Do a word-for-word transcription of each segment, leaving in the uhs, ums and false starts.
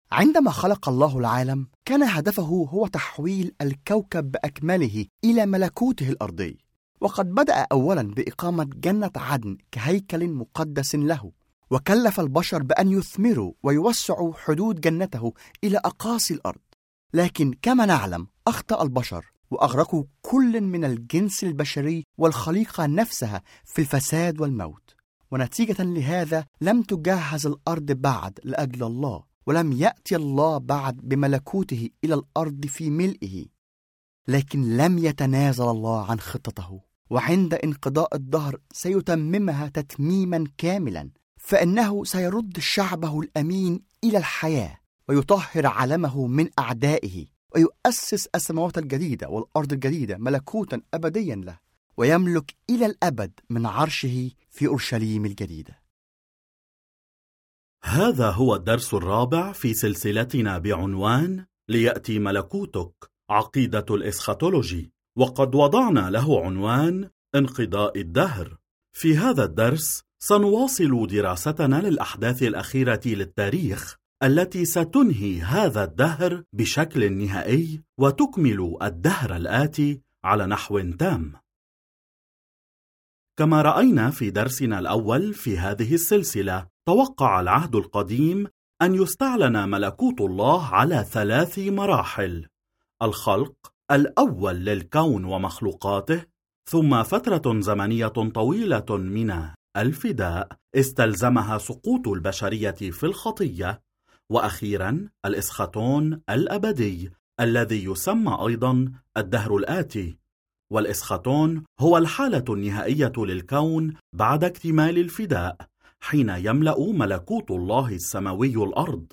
عندما خلق الله العالم كان هدفه هو تحويل الكوكب بأكمله إلى ملكوته الأرضي، وقد بدأ أولا بإقامة جنة عدن كهيكل مقدس له، وكلف البشر بأن يثمروا ويوسعوا حدود جنته إلى أقاصي الأرض. لكن كما نعلم أخطأ البشر وأغرقوا كل من الجنس البشري والخليقة نفسها في الفساد والموت، ونتيجة لهذا لم تجهز الأرض بعد لأجل الله، ولم يأتي الله بعد بملكوته إلى الأرض في ملئه. لكن لم يتنازل الله عن خطته، وعند انقضاء الدهر سيتممها تتميما كاملا، فإنه سيرد شعبه الأمين إلى الحياة، ويطهر علمه من أعدائه، ويؤسس السماوات الجديدة والأرض الجديدة ملكوتا أبديا له، ويملك إلى الأبد من عرشه في أورشليم الجديدة. هذا هو الدرس الرابع في سلسلتنا بعنوان ليأتي ملكوتك، عقيدة الإسخاتولوجي، وقد وضعنا له عنوان انقضاء الدهر. في هذا الدرس سنواصل دراستنا للأحداث الأخيرة للتاريخ التي ستنهي هذا الدهر بشكل نهائي وتكمل الدهر الآتي على نحو تام. كما رأينا في درسنا الأول في هذه السلسلة، توقع العهد القديم أن يستعلن ملكوت الله على ثلاث مراحل: الخلق الأول للكون ومخلوقاته، ثم فترة زمنية طويلة من الفداء استلزمها سقوط البشرية في الخطية، وأخيرا الإسخاتون الأبدي الذي يسمى أيضا الدهر الآتي. والإسخاتون هو الحالة النهائية للكون بعد اكتمال الفداء، حين يملأ ملكوت الله السماوي الأرض.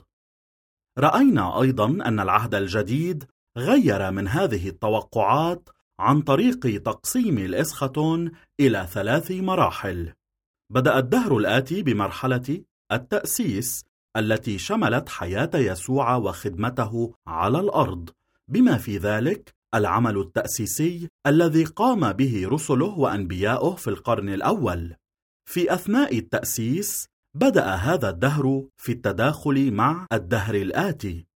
رأينا أيضا أن العهد الجديد غير من هذه التوقعات عن طريق تقسيم الإسخاتون إلى ثلاث مراحل. بدأ الدهر الآتي بمرحلة التأسيس التي شملت حياة يسوع وخدمته على الأرض، بما في ذلك العمل التأسيسي الذي قام به رسله وأنبياؤه في القرن الأول. في أثناء التأسيس بدأ هذا الدهر في التداخل مع الدهر الآتي.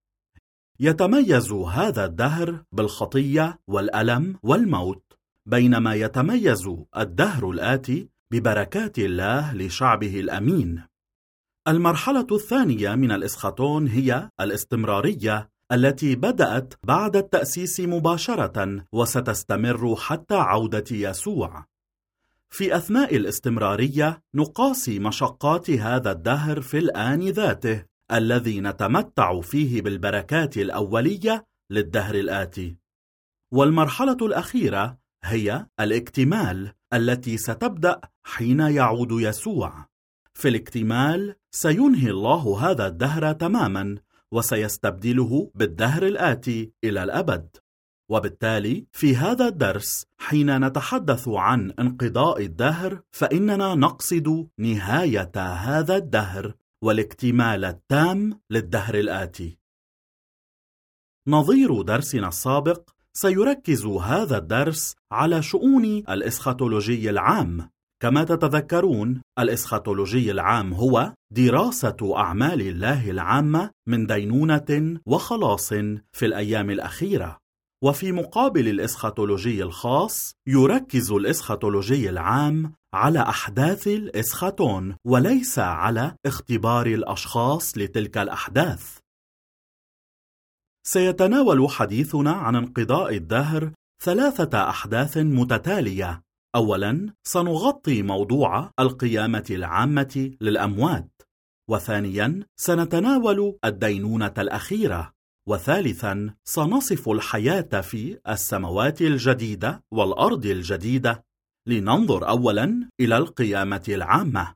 يتميز هذا الدهر بالخطية والألم والموت، بينما يتميز الدهر الآتي ببركات الله لشعبه الأمين. المرحلة الثانية من الإسخاتون هي الاستمرارية التي بدأت بعد التأسيس مباشرة وستستمر حتى عودة يسوع. في أثناء الاستمرارية نقاسي مشقات هذا الدهر في الآن ذاته الذي نتمتع فيه بالبركات الأولية للدهر الآتي. والمرحلة الأخيرة هي الاكتمال التي ستبدأ حين يعود يسوع. في الاكتمال سينهي الله هذا الدهر تماما وسيستبدله بالدهر الآتي إلى الأبد. وبالتالي في هذا الدرس حين نتحدث عن انقضاء الدهر فإننا نقصد نهاية هذا الدهر والاكتمال التام للدهر الآتي. نظير درسنا السابق سيركز هذا الدرس على شؤون الإسخاتولوجي العام. كما تتذكرون، الإسخاتولوجي العام هو دراسة أعمال الله العامة من دينونة وخلاص في الأيام الأخيرة. وفي مقابل الإسخاتولوجي الخاص يركز الإسخاتولوجي العام على أحداث الإسخاتون وليس على اختبار الأشخاص لتلك الأحداث. سيتناول حديثنا عن انقضاء الدهر ثلاثة أحداث متتالية. أولاً سنغطي موضوع القيامة العامة للأموات، وثانياً سنتناول الدينونة الأخيرة، وثالثاً سنصف الحياة في السماوات الجديدة والأرض الجديدة. لننظر أولاً إلى القيامة العامة.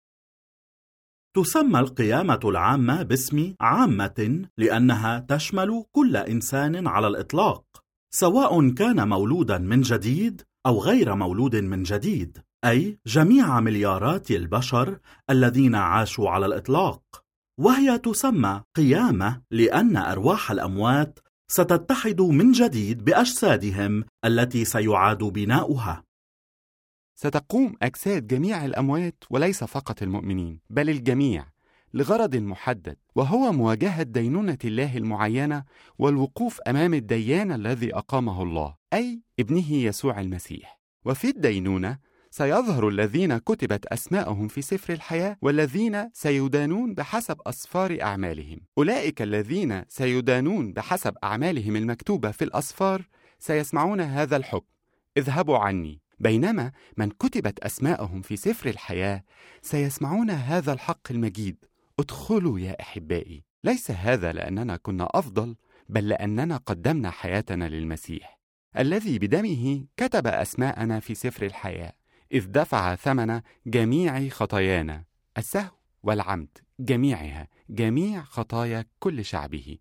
تسمى القيامة العامة باسم عامة لأنها تشمل كل إنسان على الإطلاق، سواء كان مولودا من جديد أو غير مولود من جديد، أي جميع مليارات البشر الذين عاشوا على الإطلاق. وهي تسمى قيامة لأن أرواح الأموات ستتحد من جديد بأجسادهم التي سيعاد بناؤها. ستقوم أجساد جميع الأموات وليس فقط المؤمنين بل الجميع، لغرض محدد، وهو مواجهة دينونة الله المعينة والوقوف أمام الديان الذي أقامه الله، أي ابنه يسوع المسيح. وفي الدينونة سيظهر الذين كتبت أسماءهم في سفر الحياة والذين سيدانون بحسب أسفار أعمالهم. أولئك الذين سيدانون بحسب أعمالهم المكتوبة في الأسفار سيسمعون هذا الحكم: اذهبوا عني. بينما من كتبت أسماءهم في سفر الحياة سيسمعون هذا الحق المجيد: ادخلوا يا أحبائي. ليس هذا لأننا كنا أفضل، بل لأننا قدمنا حياتنا للمسيح الذي بدمه كتب أسماءنا في سفر الحياة، إذ دفع ثمن جميع خطايانا، السهو والعمد جميعها، جميع خطايا كل شعبه.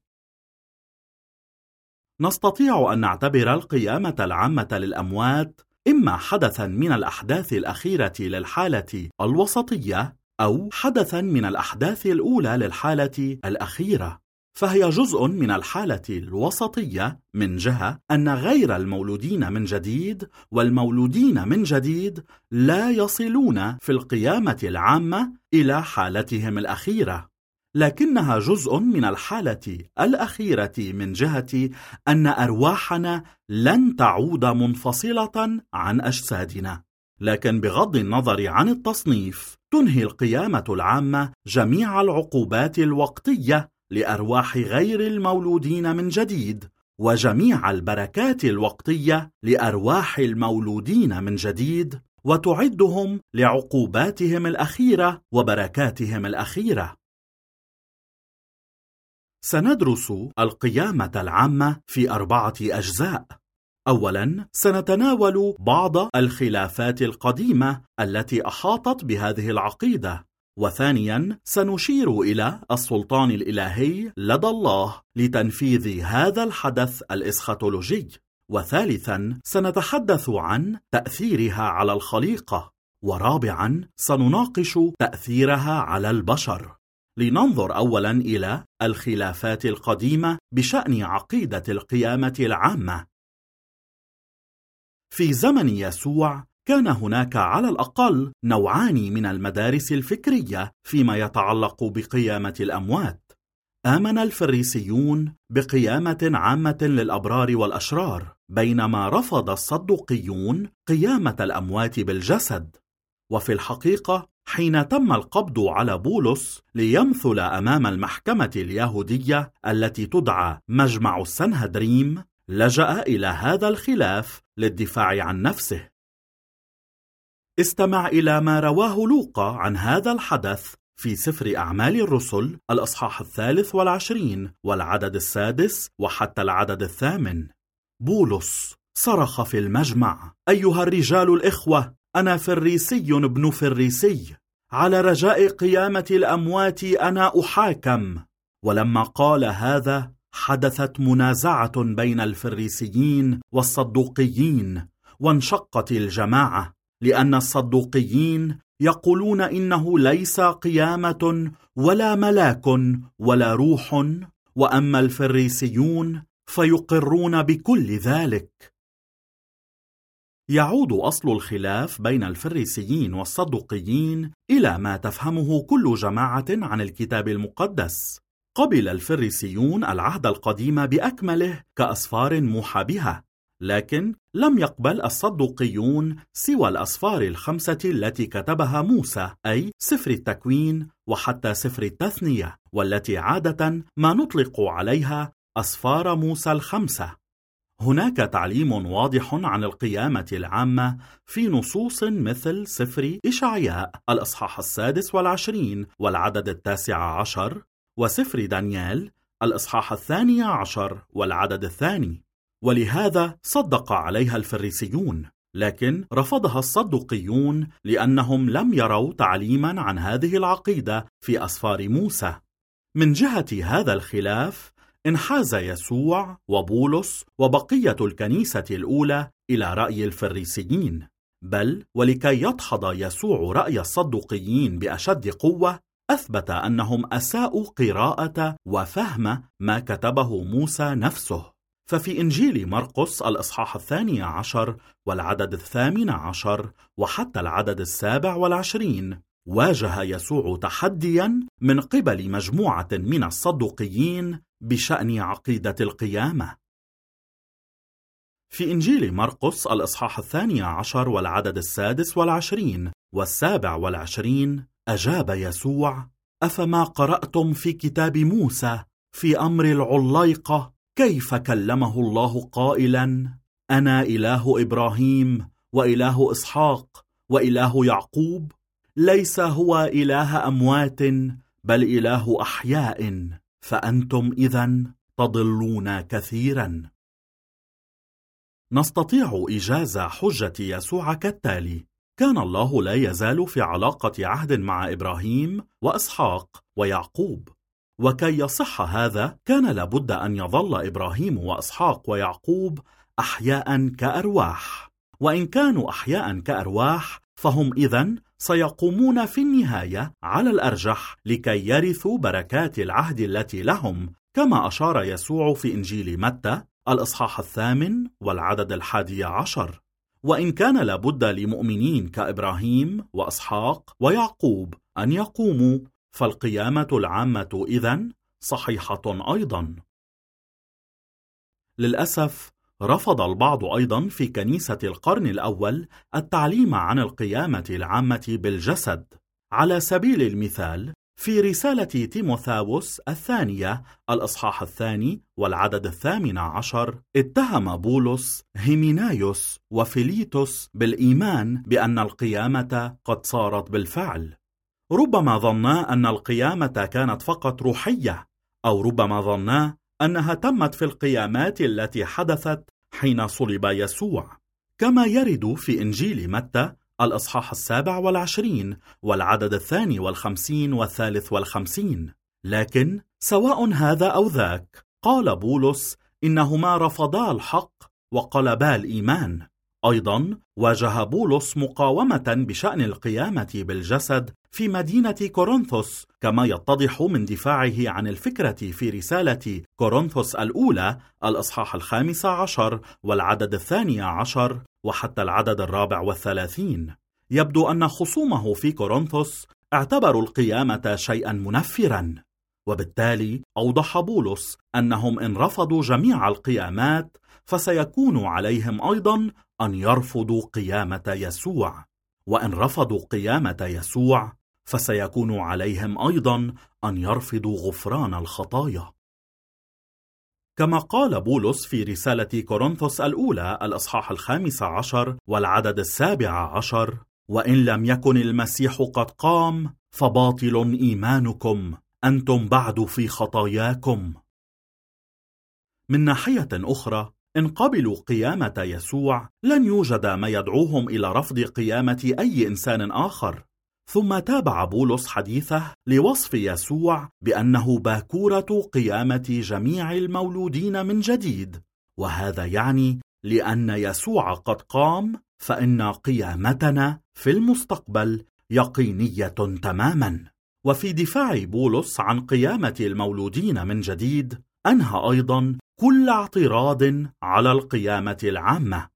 نستطيع أن نعتبر القيامة العامة للأموات إما حدثاً من الأحداث الأخيرة للحالة الوسطية أو حدثاً من الأحداث الأولى للحالة الأخيرة، فهي جزء من الحالة الوسطية من جهة أن غير المولودين من جديد والمولودين من جديد لا يصلون في القيامة العامة إلى حالتهم الأخيرة، لكنها جزء من الحالة الأخيرة من جهة أن أرواحنا لن تعود منفصلة عن أجسادنا. لكن بغض النظر عن التصنيف، تنهي القيامة العامة جميع العقوبات الوقتية لأرواح غير المولودين من جديد، وجميع البركات الوقتية لأرواح المولودين من جديد، وتعدهم لعقوباتهم الأخيرة وبركاتهم الأخيرة. سندرس القيامة العامة في أربعة أجزاء. أولاً، سنتناول بعض الخلافات القديمة التي أحاطت بهذه العقيدة، وثانياً سنشير إلى السلطان الإلهي لدى الله لتنفيذ هذا الحدث الإسخاتولوجي، وثالثاً سنتحدث عن تأثيرها على الخليقة، ورابعاً سنناقش تأثيرها على البشر. لننظر أولاً إلى الخلافات القديمة بشأن عقيدة القيامة العامة. في زمن يسوع كان هناك على الأقل نوعان من المدارس الفكرية فيما يتعلق بقيامة الأموات. آمن الفريسيون بقيامة عامة للأبرار والأشرار، بينما رفض الصدوقيون قيامة الأموات بالجسد. وفي الحقيقة، حين تم القبض على بولس ليمثل أمام المحكمة اليهودية التي تدعى مجمع السنهدريم، لجأ إلى هذا الخلاف للدفاع عن نفسه. استمع إلى ما رواه لوقا عن هذا الحدث في سفر أعمال الرسل الأصحاح الثالث والعشرين والعدد السادس وحتى العدد الثامن. بولس صرخ في المجمع: أيها الرجال الإخوة، أنا فريسي ابن فريسي، على رجاء قيامة الأموات أنا أحاكم. ولما قال هذا حدثت منازعة بين الفريسيين والصدوقيين، وانشقت الجماعة، لأن الصدوقيين يقولون إنه ليس قيامة ولا ملاك ولا روح، وأما الفريسيون فيقرون بكل ذلك. يعود أصل الخلاف بين الفريسيين والصدوقيين إلى ما تفهمه كل جماعة عن الكتاب المقدس. قبل الفريسيون العهد القديم بأكمله كأسفار موحى بها، لكن لم يقبل الصدوقيون سوى الأسفار الخمسة التي كتبها موسى، أي سفر التكوين وحتى سفر التثنية، والتي عادة ما نطلق عليها أسفار موسى الخمسة. هناك تعليم واضح عن القيامة العامة في نصوص مثل سفر إشعياء الأصحاح السادس والعشرين والعدد التاسع عشر، وسفر دانيال الإصحاح الثاني عشر والعدد الثاني، ولهذا صدق عليها الفريسيون، لكن رفضها الصدوقيون لأنهم لم يروا تعليما عن هذه العقيدة في أسفار موسى. من جهة هذا الخلاف انحاز يسوع وبولس وبقية الكنيسة الأولى إلى رأي الفريسيين، بل ولكي يدحض يسوع رأي الصدوقيين بأشد قوة، أثبت أنهم أساءوا قراءة وفهم ما كتبه موسى نفسه. ففي إنجيل مرقس الإصحاح الثاني عشر والعدد الثامن عشر وحتى العدد السابع والعشرين واجه يسوع تحديا من قبل مجموعة من الصدوقيين بشأن عقيدة القيامة. في إنجيل مرقس الإصحاح الثاني عشر والعدد السادس والعشرين والسابع والعشرين أجاب يسوع: أفما قرأتم في كتاب موسى في أمر العليقة كيف كلمه الله قائلا: أنا إله إبراهيم وإله إسحاق وإله يعقوب؟ ليس هو إله أموات بل إله أحياء، فأنتم إذن تضلون كثيرا. نستطيع إيجاز حجة يسوع كالتالي: كان الله لا يزال في علاقة عهد مع إبراهيم وإسحاق ويعقوب، وكي يصح هذا كان لابد أن يظل إبراهيم وإسحاق ويعقوب أحياء كأرواح، وإن كانوا أحياء كأرواح فهم إذن سيقومون في النهاية على الأرجح لكي يرثوا بركات العهد التي لهم، كما أشار يسوع في إنجيل متى الإصحاح الثامن والعدد الحادي عشر. وإن كان لابد لمؤمنين كإبراهيم وإسحاق ويعقوب أن يقوموا، فالقيامة العامة إذن صحيحة أيضا. للأسف رفض البعض أيضا في كنيسة القرن الأول التعليم عن القيامة العامة بالجسد. على سبيل المثال في رسالة تيموثاوس الثانية الإصحاح الثاني والعدد الثامن عشر اتهم بولس هيمينايوس وفيليتوس بالإيمان بأن القيامة قد صارت بالفعل. ربما ظنا أن القيامة كانت فقط روحية، أو ربما ظنا أنها تمت في القيامات التي حدثت حين صلب يسوع، كما يرد في إنجيل متى الإصحاح السابع والعشرين والعدد الثاني والخمسين والثالث والخمسين. لكن سواء هذا أو ذاك، قال بولس إنهما رفضا الحق وقلبا الإيمان. أيضا واجه بولس مقاومة بشأن القيامة بالجسد في مدينة كورنثوس، كما يتضح من دفاعه عن الفكرة في رسالة كورنثوس الأولى الإصحاح الخامس عشر والعدد الثاني عشر وحتى العدد الرابع والثلاثين. يبدو أن خصومه في كورنثوس اعتبروا القيامة شيئا منفرا، وبالتالي أوضح بولس أنهم إن رفضوا جميع القيامات فسيكون عليهم أيضا أن يرفضوا قيامة يسوع، وإن رفضوا قيامة يسوع فسيكون عليهم أيضا أن يرفضوا غفران الخطايا. كما قال بولس في رسالة كورنثوس الأولى الإصحاح الخامس عشر والعدد السابع عشر: وإن لم يكن المسيح قد قام فباطل إيمانكم، أنتم بعد في خطاياكم. من ناحية أخرى، إن قبلوا قيامة يسوع لن يوجد ما يدعوهم إلى رفض قيامة أي إنسان آخر. ثم تابع بولس حديثه لوصف يسوع بأنه باكورة قيامة جميع المولودين من جديد، وهذا يعني لأن يسوع قد قام فإن قيامتنا في المستقبل يقينية تماما. وفي دفاع بولس عن قيامة المولودين من جديد أنهى أيضا كل اعتراض على القيامة العامة.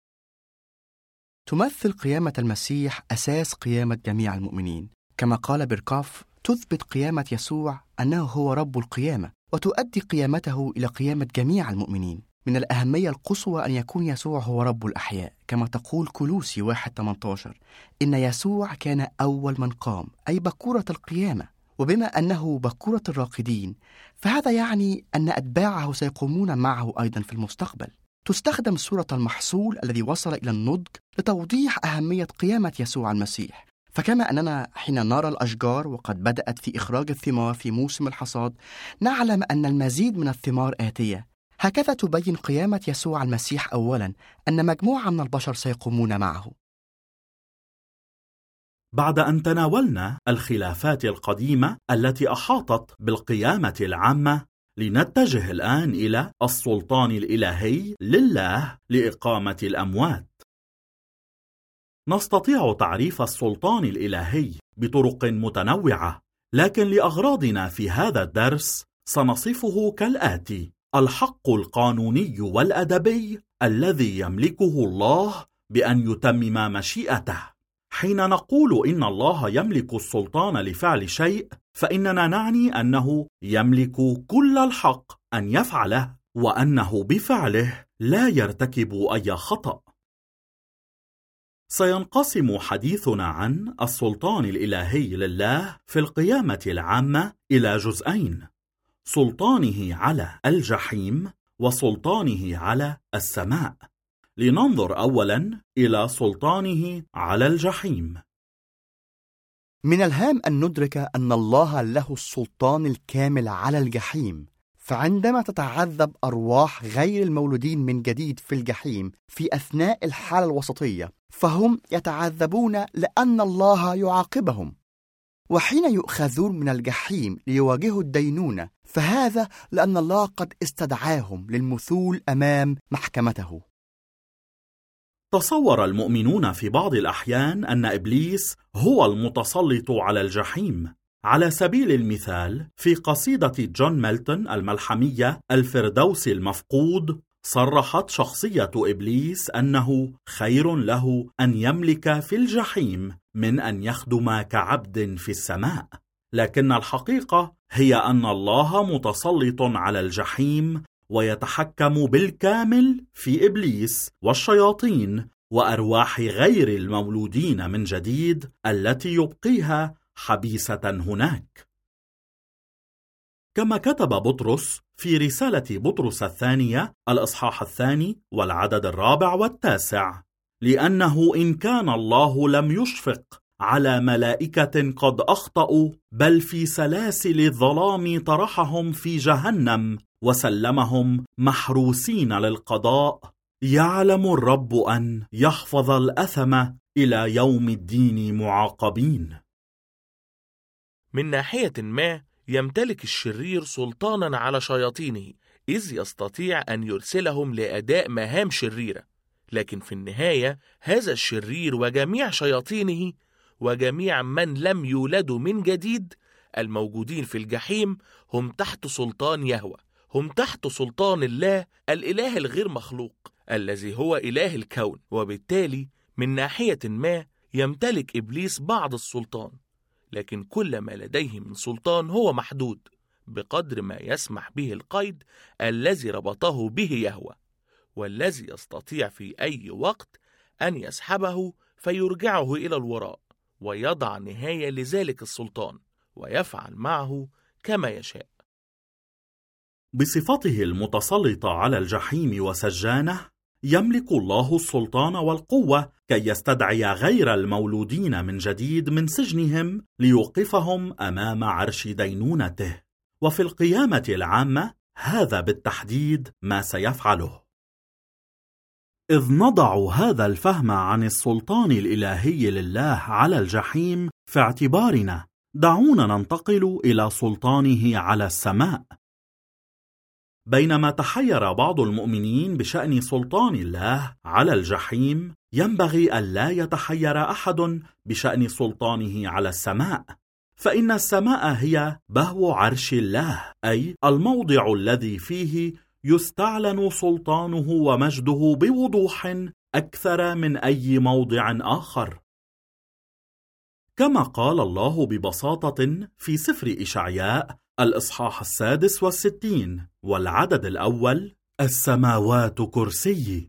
تمثل قيامة المسيح أساس قيامة جميع المؤمنين، كما قال بيركاف: تثبت قيامة يسوع أنه هو رب القيامة، وتؤدي قيامته إلى قيامة جميع المؤمنين. من الأهمية القصوى أن يكون يسوع هو رب الأحياء، كما تقول كولوسي واحد ثمانية عشر: إن يسوع كان أول من قام، أي بكورة القيامة. وبما أنه بكورة الراقدين، فهذا يعني أن أتباعه سيقومون معه أيضا في المستقبل. تستخدم صورة المحصول الذي وصل إلى النضج لتوضيح أهمية قيامة يسوع المسيح. فكما أننا حين نرى الأشجار وقد بدأت في إخراج الثمار في موسم الحصاد نعلم أن المزيد من الثمار آتية، هكذا تبين قيامة يسوع المسيح أولا أن مجموعة من البشر سيقومون معه. بعد أن تناولنا الخلافات القديمة التي أحاطت بالقيامة العامة، لنتجه الآن إلى السلطان الإلهي لله لإقامة الأموات. نستطيع تعريف السلطان الإلهي بطرق متنوعة، لكن لأغراضنا في هذا الدرس سنصفه كالآتي: الحق القانوني والأدبي الذي يملكه الله بأن يتمم مشيئته، حين نقول إن الله يملك السلطان لفعل شيء، فإننا نعني أنه يملك كل الحق أن يفعله، وأنه بفعله لا يرتكب أي خطأ. سينقسم حديثنا عن السلطان الإلهي لله في القيامة العامة إلى جزئين: سلطانه على الجحيم وسلطانه على السماء. لننظر أولاً إلى سلطانه على الجحيم. من الهام أن ندرك أن الله له السلطان الكامل على الجحيم، فعندما تتعذب أرواح غير المولودين من جديد في الجحيم في أثناء الحالة الوسطية، فهم يتعذبون لأن الله يعاقبهم، وحين يؤخذون من الجحيم ليواجهوا الدينونة، فهذا لأن الله قد استدعاهم للمثول أمام محكمته. تصور المؤمنون في بعض الأحيان أن إبليس هو المتسلط على الجحيم. على سبيل المثال، في قصيدة جون ميلتون الملحمية الفردوس المفقود، صرحت شخصية إبليس أنه خير له أن يملك في الجحيم من أن يخدم كعبد في السماء. لكن الحقيقة هي أن الله متسلط على الجحيم ويتحكم بالكامل في إبليس والشياطين وأرواح غير المولودين من جديد التي يبقيها حبيسة هناك. كما كتب بطرس في رسالة بطرس الثانية الإصحاح الثاني والعدد الرابع والتاسع: لأنه إن كان الله لم يشفق على ملائكة قد أخطأوا، بل في سلاسل الظلام طرحهم في جهنم وسلمهم محروسين للقضاء، يعلم الرب أن يحفظ الأثم إلى يوم الدين معاقبين. من ناحية ما يمتلك الشرير سلطانا على شياطينه، إذ يستطيع أن يرسلهم لأداء مهام شريرة، لكن في النهاية هذا الشرير وجميع شياطينه وجميع من لم يولدوا من جديد الموجودين في الجحيم هم تحت سلطان يهوه، هم تحت سلطان الله الإله الغير مخلوق الذي هو إله الكون. وبالتالي من ناحية ما يمتلك إبليس بعض السلطان، لكن كل ما لديه من سلطان هو محدود بقدر ما يسمح به القيد الذي ربطه به يهوه، والذي يستطيع في أي وقت أن يسحبه فيرجعه إلى الوراء ويضع نهاية لذلك السلطان ويفعل معه كما يشاء. بصفته المتسلط على الجحيم وسجانه، يملك الله السلطان والقوة كي يستدعي غير المولودين من جديد من سجنهم ليوقفهم أمام عرش دينونته. وفي القيامة العامة هذا بالتحديد ما سيفعله. إذ نضع هذا الفهم عن السلطان الإلهي لله على الجحيم في اعتبارنا، دعونا ننتقل إلى سلطانه على السماء. بينما تحير بعض المؤمنين بشأن سلطان الله على الجحيم، ينبغي ألا يتحير أحد بشأن سلطانه على السماء، فإن السماء هي بهو عرش الله، أي الموضع الذي فيه يستعلن سلطانه ومجده بوضوح أكثر من أي موضع آخر. كما قال الله ببساطة في سفر إشعياء الإصحاح السادس والستين والعدد الأول: السماوات كرسي.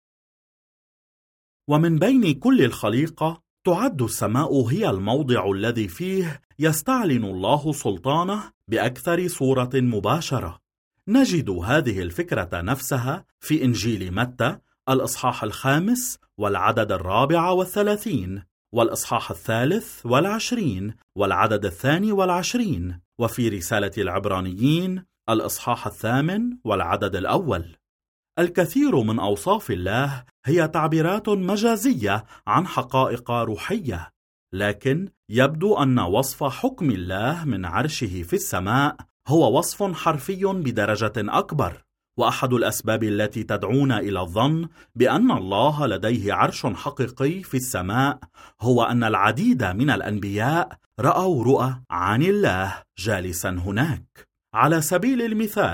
ومن بين كل الخليقة تعد السماء هي الموضع الذي فيه يستعلن الله سلطانه بأكثر صورة مباشرة. نجد هذه الفكرة نفسها في إنجيل متى الإصحاح الخامس والعدد الرابع والثلاثين، والإصحاح الثالث والعشرين والعدد الثاني والعشرين، وفي رسالة العبرانيين الإصحاح الثامن والعدد الأول. الكثير من أوصاف الله هي تعبيرات مجازية عن حقائق روحية، لكن يبدو أن وصف حكم الله من عرشه في السماء هو وصف حرفي بدرجة أكبر. وأحد الأسباب التي تدعونا إلى الظن بأن الله لديه عرش حقيقي في السماء هو أن العديد من الأنبياء رأوا رؤى عن الله جالسا هناك. على سبيل المثال،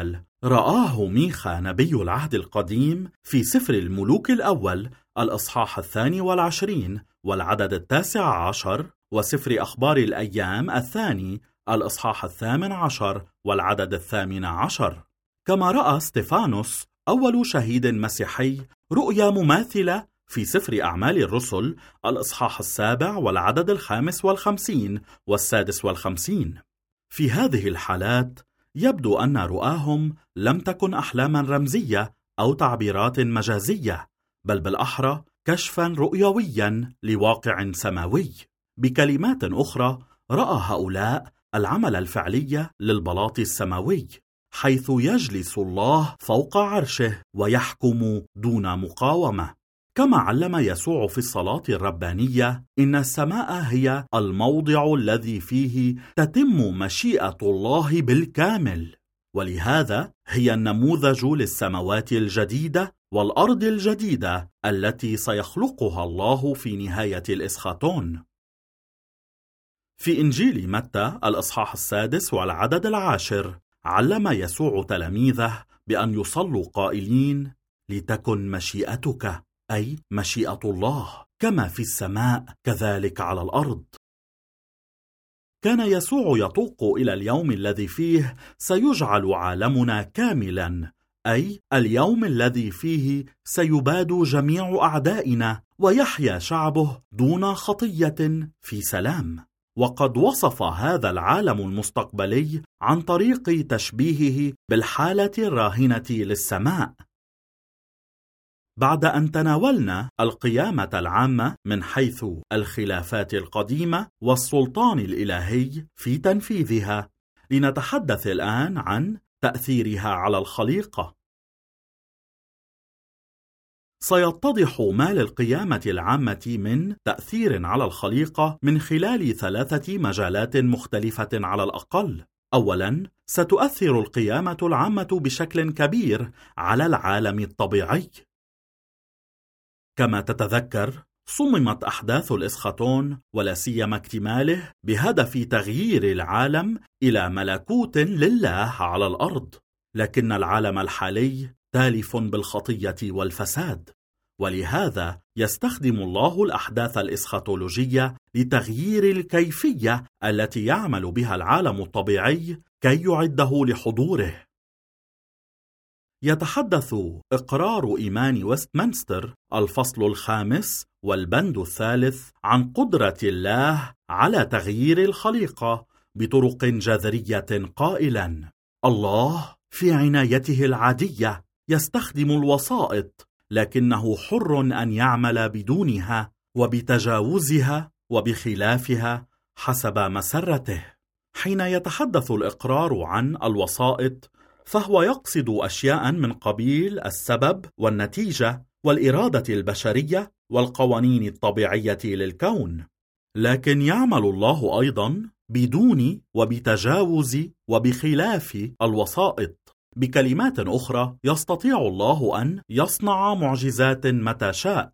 رآه ميخا نبي العهد القديم في سفر الملوك الأول الإصحاح الثاني والعشرين والعدد التاسع عشر، وسفر أخبار الأيام الثاني الإصحاح الثامن عشر والعدد الثامن عشر. كما رأى ستيفانوس أول شهيد مسيحي رؤيا مماثلة في سفر أعمال الرسل الإصحاح السابع والعدد الخامس والخمسين والسادس والخمسين. في هذه الحالات يبدو أن رؤاهم لم تكن أحلاما رمزية أو تعبيرات مجازية، بل بالأحرى كشفا رؤيويا لواقع سماوي. بكلمات أخرى، رأى هؤلاء العمل الفعلي للبلاط السماوي، حيث يجلس الله فوق عرشه ويحكم دون مقاومة. كما علم يسوع في الصلاة الربانية إن السماء هي الموضع الذي فيه تتم مشيئة الله بالكامل، ولهذا هي النموذج للسماوات الجديدة والأرض الجديدة التي سيخلقها الله في نهاية الإسخاتون. في إنجيل متى الإصحاح السادس والعدد العاشر علم يسوع تلاميذه بأن يصلوا قائلين: لتكن مشيئتك، أي مشيئة الله، كما في السماء كذلك على الأرض. كان يسوع يطوق إلى اليوم الذي فيه سيجعل عالمنا كاملا، أي اليوم الذي فيه سيباد جميع أعدائنا ويحيا شعبه دون خطية في سلام. وقد وصف هذا العالم المستقبلي عن طريق تشبيهه بالحالة الراهنة للسماء. بعد أن تناولنا القيامة العامة من حيث الخلافات القديمة والسلطان الإلهي في تنفيذها، لنتحدث الآن عن تأثيرها على الخليقة. سيتضح ما للقيامة العامة من تأثير على الخليقة من خلال ثلاثة مجالات مختلفة على الأقل. أولاً، ستؤثر القيامة العامة بشكل كبير على العالم الطبيعي. كما تتذكر، صممت أحداث الإسخاتون ولا سيما اكتماله بهدف تغيير العالم إلى ملكوت لله على الأرض، لكن العالم الحالي تالف بالخطية والفساد، ولهذا يستخدم الله الأحداث الإسخاتولوجية لتغيير الكيفية التي يعمل بها العالم الطبيعي كي يعده لحضوره. يتحدث إقرار إيمان ويستمنستر الفصل الخامس والبند الثالث عن قدرة الله على تغيير الخليقة بطرق جذرية قائلا: الله في عنايته العادية يستخدم الوسائط، لكنه حر أن يعمل بدونها وبتجاوزها وبخلافها حسب مسرته. حين يتحدث الإقرار عن الوسائط، فهو يقصد أشياء من قبيل السبب والنتيجة والإرادة البشرية والقوانين الطبيعية للكون، لكن يعمل الله أيضا بدون وبتجاوز وبخلاف الوسائط. بكلمات أخرى، يستطيع الله أن يصنع معجزات متى شاء.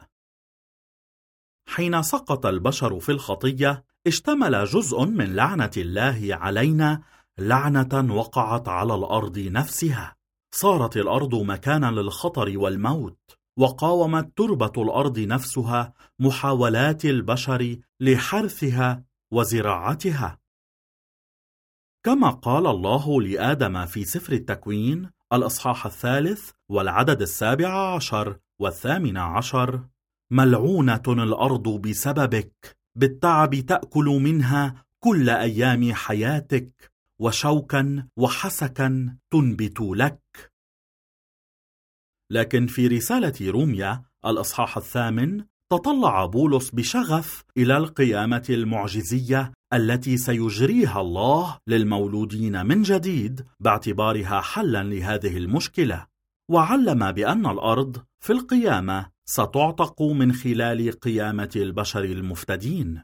حين سقط البشر في الخطية، اشتمل جزء من لعنة الله علينا لعنة وقعت على الأرض نفسها. صارت الأرض مكانا للخطر والموت، وقاومت تربة الأرض نفسها محاولات البشر لحرثها وزراعتها. كما قال الله لآدم في سفر التكوين الإصحاح الثالث والعدد السابع عشر والثامن عشر: ملعونة الأرض بسببك، بالتعب تأكل منها كل أيام حياتك، وشوكا وحسكا تنبت لك. لكن في رسالة روميا الإصحاح الثامن تطلع بولس بشغف إلى القيامة المعجزية التي سيجريها الله للمولودين من جديد باعتبارها حلا لهذه المشكلة، وعلم بأن الأرض في القيامة ستعتق من خلال قيامة البشر المفتدين.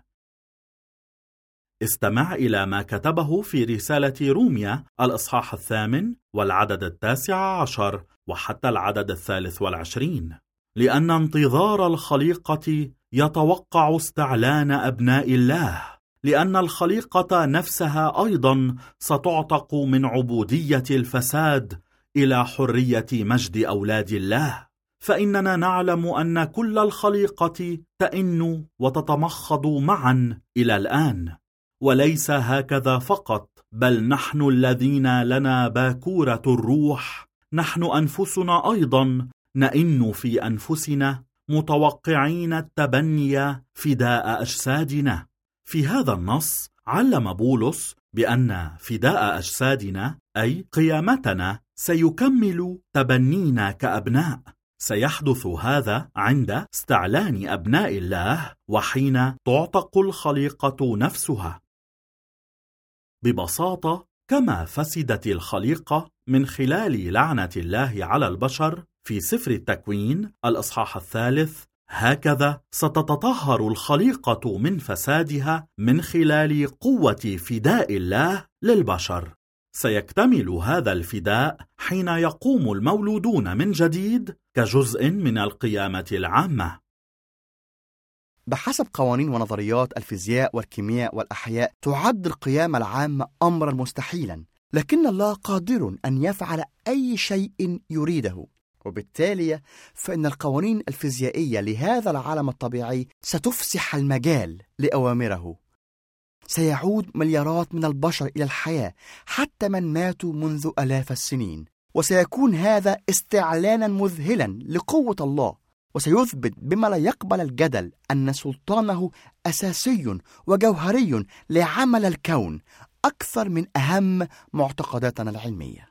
استمع إلى ما كتبه في رسالة روميا الإصحاح الثامن والعدد التاسع عشر وحتى العدد الثالث والعشرين: لأن انتظار الخليقة يتوقع استعلان أبناء الله، لأن الخليقة نفسها أيضا ستعتق من عبودية الفساد إلى حرية مجد أولاد الله، فإننا نعلم أن كل الخليقة تئن وتتمخض معا إلى الآن. وليس هكذا فقط، بل نحن الذين لنا باكورة الروح، نحن أنفسنا أيضا نئن في أنفسنا متوقعين التبني فداء أجسادنا. في هذا النص علم بولس بأن فداء أجسادنا أي قيامتنا سيكمل تبنينا كأبناء. سيحدث هذا عند استعلان أبناء الله وحين تعتق الخليقة نفسها. ببساطة، كما فسدت الخليقة من خلال لعنة الله على البشر في سفر التكوين الإصحاح الثالث، هكذا ستتطهر الخليقة من فسادها من خلال قوة فداء الله للبشر. سيكتمل هذا الفداء حين يقوم المولودون من جديد كجزء من القيامة العامة. بحسب قوانين ونظريات الفيزياء والكيمياء والأحياء، تعد القيامة العامة أمرا مستحيلا، لكن الله قادر أن يفعل أي شيء يريده، وبالتالي فإن القوانين الفيزيائية لهذا العالم الطبيعي ستفسح المجال لأوامره. سيعود مليارات من البشر إلى الحياة، حتى من ماتوا منذ آلاف السنين، وسيكون هذا استعلانا مذهلا لقوة الله، وسيثبت بما لا يقبل الجدل أن سلطانه أساسي وجوهري لعمل الكون أكثر من أهم معتقداتنا العلمية.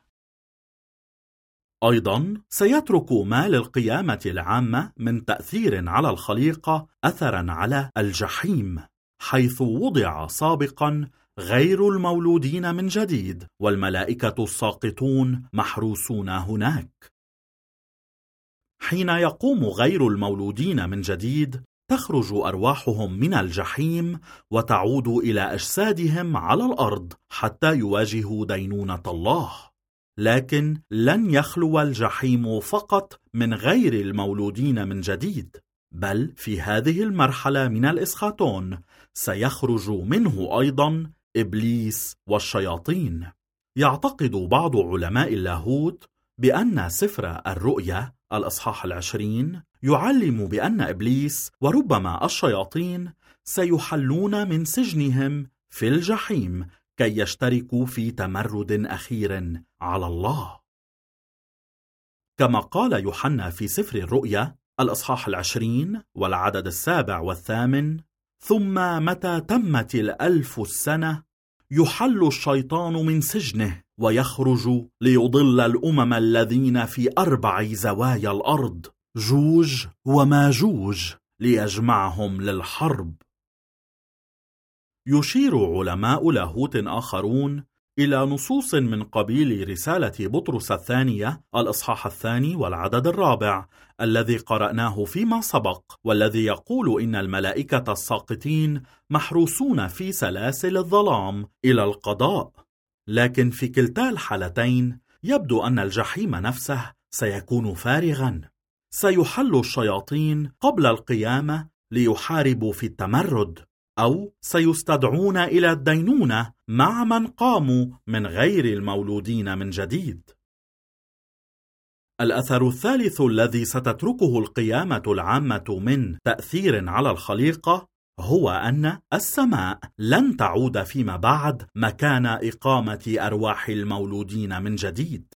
أيضا سيترك ما للقيامة العامة من تأثير على الخليقة أثرا على الجحيم، حيث وضع سابقا غير المولودين من جديد، والملائكة الساقطون محروسون هناك. حين يقوم غير المولودين من جديد، تخرج أرواحهم من الجحيم وتعود إلى أجسادهم على الأرض حتى يواجهوا دينونة الله. لكن لن يخلو الجحيم فقط من غير المولودين من جديد، بل في هذه المرحلة من الإسخاتون سيخرج منه أيضا إبليس والشياطين. يعتقد بعض علماء اللاهوت بأن سفر الرؤيا الإصحاح العشرين يعلم بأن إبليس وربما الشياطين سيحلون من سجنهم في الجحيم كي يشتركوا في تمرد أخير على الله. كما قال يوحنا في سفر الرؤيا الإصحاح العشرين والعدد السابع والثامن: ثم متى تمت الألف السنة يحل الشيطان من سجنه ويخرج ليضل الأمم الذين في أربع زوايا الأرض، جوج وماجوج، ليجمعهم للحرب. يشير علماء لاهوت آخرون إلى نصوص من قبيل رسالة بطرس الثانية الإصحاح الثاني والعدد الرابع الذي قرأناه فيما سبق، والذي يقول إن الملائكة الساقطين محروسون في سلاسل الظلام إلى القضاء. لكن في كلتا الحالتين يبدو أن الجحيم نفسه سيكون فارغا. سيحل الشياطين قبل القيامة ليحاربوا في التمرد، أو سيستدعون إلى الدينونة مع من قاموا من غير المولودين من جديد. الأثر الثالث الذي ستتركه القيامة العامة من تأثير على الخليقة هو أن السماء لن تعود فيما بعد مكان إقامة أرواح المولودين من جديد.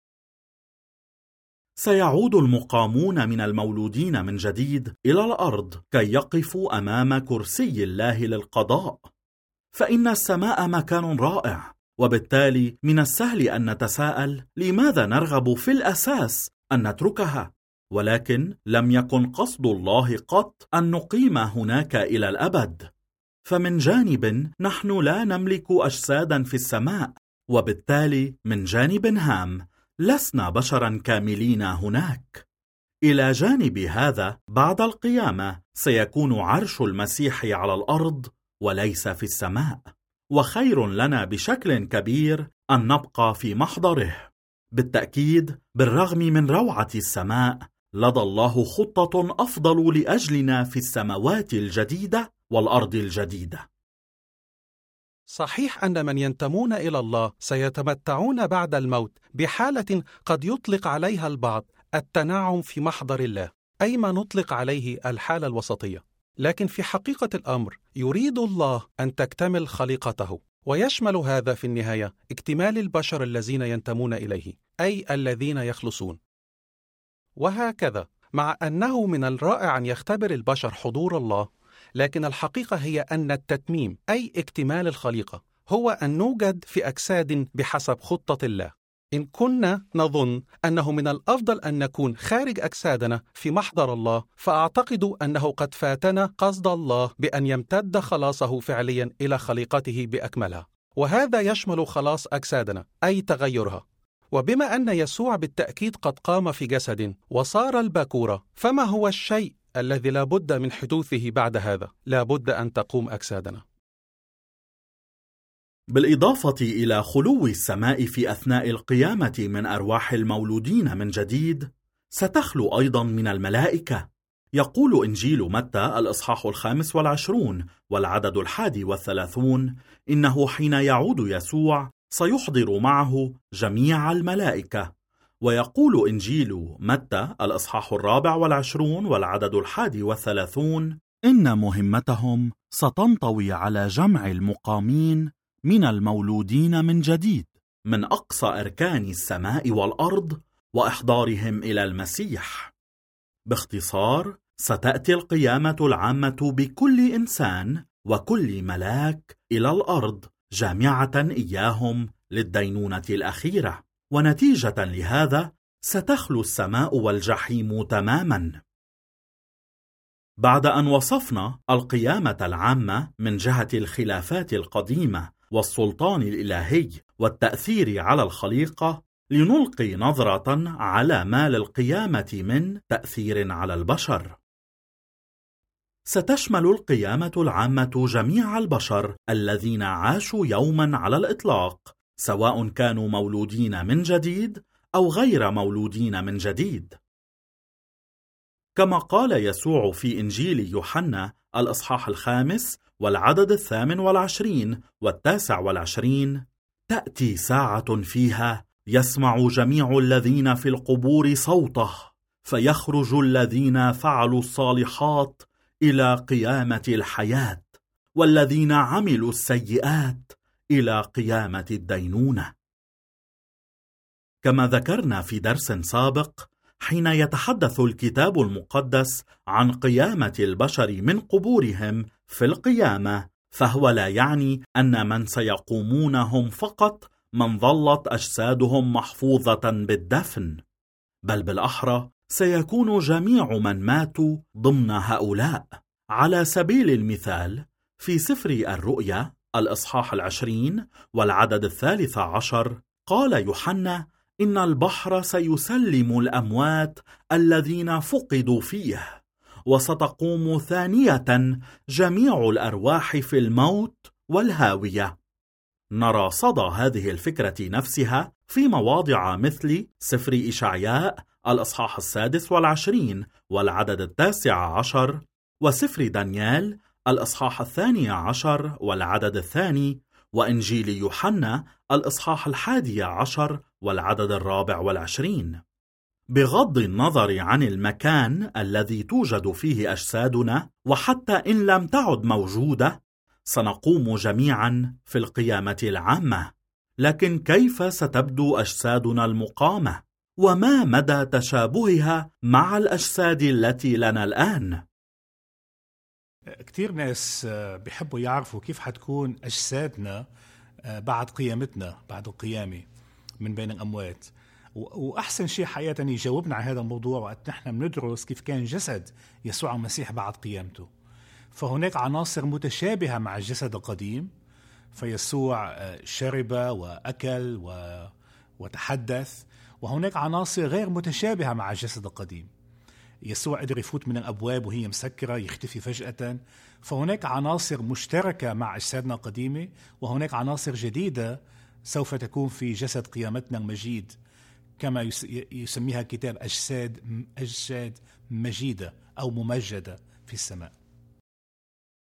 سيعود المقامون من المولودين من جديد إلى الأرض كي يقفوا أمام كرسي الله للقضاء، فإن السماء مكان رائع، وبالتالي من السهل أن نتساءل لماذا نرغب في الأساس أن نتركها. ولكن لم يكن قصد الله قط أن نقيم هناك إلى الأبد، فمن جانب نحن لا نملك أجسادا في السماء، وبالتالي من جانب هام لسنا بشرا كاملين هناك. إلى جانب هذا، بعد القيامة سيكون عرش المسيح على الأرض وليس في السماء، وخير لنا بشكل كبير أن نبقى في محضره. بالتأكيد بالرغم من روعة السماء، لدى الله خطة أفضل لأجلنا في السماوات الجديدة والأرض الجديدة. صحيح أن من ينتمون إلى الله سيتمتعون بعد الموت بحالة قد يطلق عليها البعض التنعم في محضر الله، أي ما نطلق عليه الحالة الوسطية. لكن في حقيقة الأمر يريد الله أن تكتمل خليقته، ويشمل هذا في النهاية اكتمال البشر الذين ينتمون إليه، أي الذين يخلصون. وهكذا، مع أنه من الرائع أن يختبر البشر حضور الله، لكن الحقيقة هي أن التتميم أي اكتمال الخليقة هو أن نوجد في أجساد بحسب خطة الله. إن كنا نظن أنه من الأفضل أن نكون خارج أجسادنا في محضر الله، فأعتقد أنه قد فاتنا قصد الله بأن يمتد خلاصه فعليا إلى خليقته بأكملها، وهذا يشمل خلاص أجسادنا أي تغيرها. وبما أن يسوع بالتأكيد قد قام في جسد وصار البكورة، فما هو الشيء الذي لا بد من حدوثه بعد هذا؟ لا بد أن تقوم أجسادنا. بالإضافة إلى خلو السماء في أثناء القيامة من أرواح المولودين من جديد، ستخلو أيضا من الملائكة. يقول إنجيل متى الإصحاح الخامس والعشرون والعدد الحادي والثلاثون إنه حين يعود يسوع سيحضر معه جميع الملائكة. ويقول إنجيل متى الإصحاح الرابع والعشرون والعدد الحادي والثلاثون إن مهمتهم ستنطوي على جمع المقامين من المولودين من جديد من أقصى أركان السماء والأرض وإحضارهم إلى المسيح. باختصار، ستأتي القيامة العامة بكل إنسان وكل ملاك إلى الأرض جامعة إياهم للدينونة الأخيرة، ونتيجة لهذا ستخلو السماء والجحيم تماما. بعد أن وصفنا القيامة العامة من جهة الخلافات القديمة والسلطان الإلهي والتأثير على الخليقة، لنلقي نظرة على ما للقيامة من تأثير على البشر. ستشمل القيامة العامة جميع البشر الذين عاشوا يوما على الإطلاق، سواء كانوا مولودين من جديد أو غير مولودين من جديد. كما قال يسوع في إنجيل يوحنا الإصحاح الخامس والعدد الثامن والعشرين والتاسع والعشرين: تأتي ساعة فيها يسمع جميع الذين في القبور صوته، فيخرج الذين فعلوا الصالحات إلى قيامة الحياة، والذين عملوا السيئات إلى قيامة الدينونة. كما ذكرنا في درس سابق، حين يتحدث الكتاب المقدس عن قيامة البشر من قبورهم في القيامة، فهو لا يعني أن من سيقومون هم فقط من ظلت أجسادهم محفوظة بالدفن، بل بالأحرى سيكون جميع من ماتوا ضمن هؤلاء. على سبيل المثال، في سفر الرؤيا الإصحاح العشرين والعدد الثالث عشر قال يوحنا إن البحر سيسلم الأموات الذين فقدوا فيه، وستقوم ثانية جميع الأرواح في الموت والهاوية. نرى صدى هذه الفكرة نفسها في مواضع مثل سفر إشعياء الإصحاح السادس والعشرين والعدد التاسع عشر، وسفر دانيال الإصحاح الثاني عشر والعدد الثاني، وإنجيل يوحنا الإصحاح الحادي عشر والعدد الرابع والعشرين. بغض النظر عن المكان الذي توجد فيه أجسادنا، وحتى إن لم تعد موجودة، سنقوم جميعا في القيامة العامة. لكن كيف ستبدو أجسادنا المقامة؟ وما مدى تشابهها مع الأجساد التي لنا الآن؟ كتير ناس بيحبوا يعرفوا كيف حتكون أجسادنا بعد قيامتنا، بعد القيامة من بين الأموات. وأحسن شيء حقيقة يجاوبنا على هذا الموضوع وقت نحن بندرس كيف كان جسد يسوع المسيح بعد قيامته. فهناك عناصر متشابهة مع الجسد القديم، فيسوع شرب وأكل وتحدث، وهناك عناصر غير متشابهة مع الجسد القديم. يسوع قدر يفوت من الأبواب وهي مسكرة، يختفي فجأة. فهناك عناصر مشتركة مع أجسادنا القديمة، وهناك عناصر جديدة سوف تكون في جسد قيامتنا المجيد، كما يسميها الكتاب أجساد أجساد مجيدة أو ممجدة في السماء.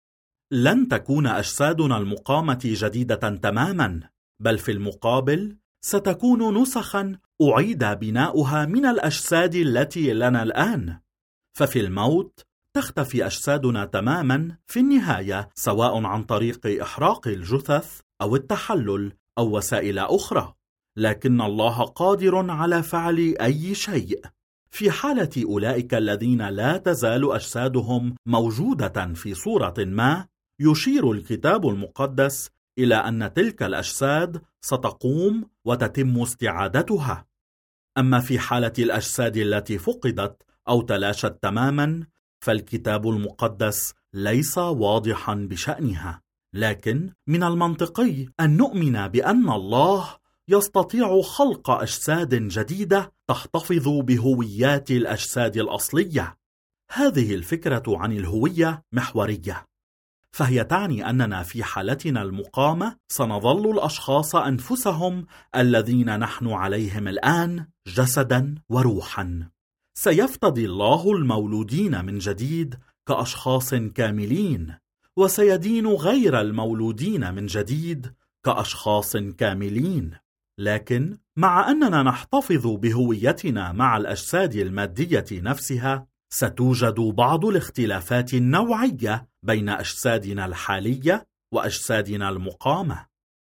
لن تكون أجسادنا المقامة جديدة تماما، بل في المقابل ستكون نسخا أعيد بناؤها من الأجساد التي لنا الآن. ففي الموت تختفي أجسادنا تماما في النهاية، سواء عن طريق إحراق الجثث أو التحلل أو وسائل أخرى، لكن الله قادر على فعل أي شيء. في حالة أولئك الذين لا تزال أجسادهم موجودة في صورة ما، يشير الكتاب المقدس إلى أن تلك الأجساد ستقوم وتتم استعادتها. أما في حالة الأجساد التي فقدت أو تلاشت تماما، فالكتاب المقدس ليس واضحا بشأنها، لكن من المنطقي أن نؤمن بأن الله يستطيع خلق أجساد جديدة تحتفظ بهويات الأجساد الأصلية. هذه الفكرة عن الهوية محورية، فهي تعني أننا في حالتنا المقامة سنظل الأشخاص أنفسهم الذين نحن عليهم الآن جسدا وروحا. سيفتدي الله المولودين من جديد كأشخاص كاملين، وسيدين غير المولودين من جديد كأشخاص كاملين. لكن مع أننا نحتفظ بهويتنا مع الأجساد المادية نفسها، ستوجد بعض الاختلافات النوعية بين أجسادنا الحالية وأجسادنا المقامة.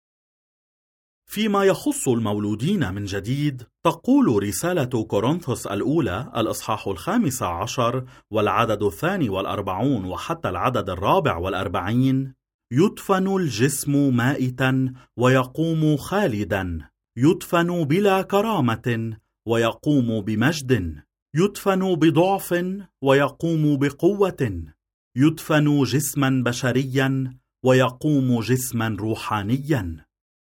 فيما يخص المولودين من جديد، تقول رسالة كورنثوس الأولى الإصحاح الخامس عشر والعدد الثاني والأربعون وحتى العدد الرابع والأربعين: يدفن الجسم مائتا ويقوم خالدا، يدفن بلا كرامة ويقوم بمجد، يدفن بضعف ويقوم بقوة، يدفن جسما بشريا ويقوم جسما روحانيا.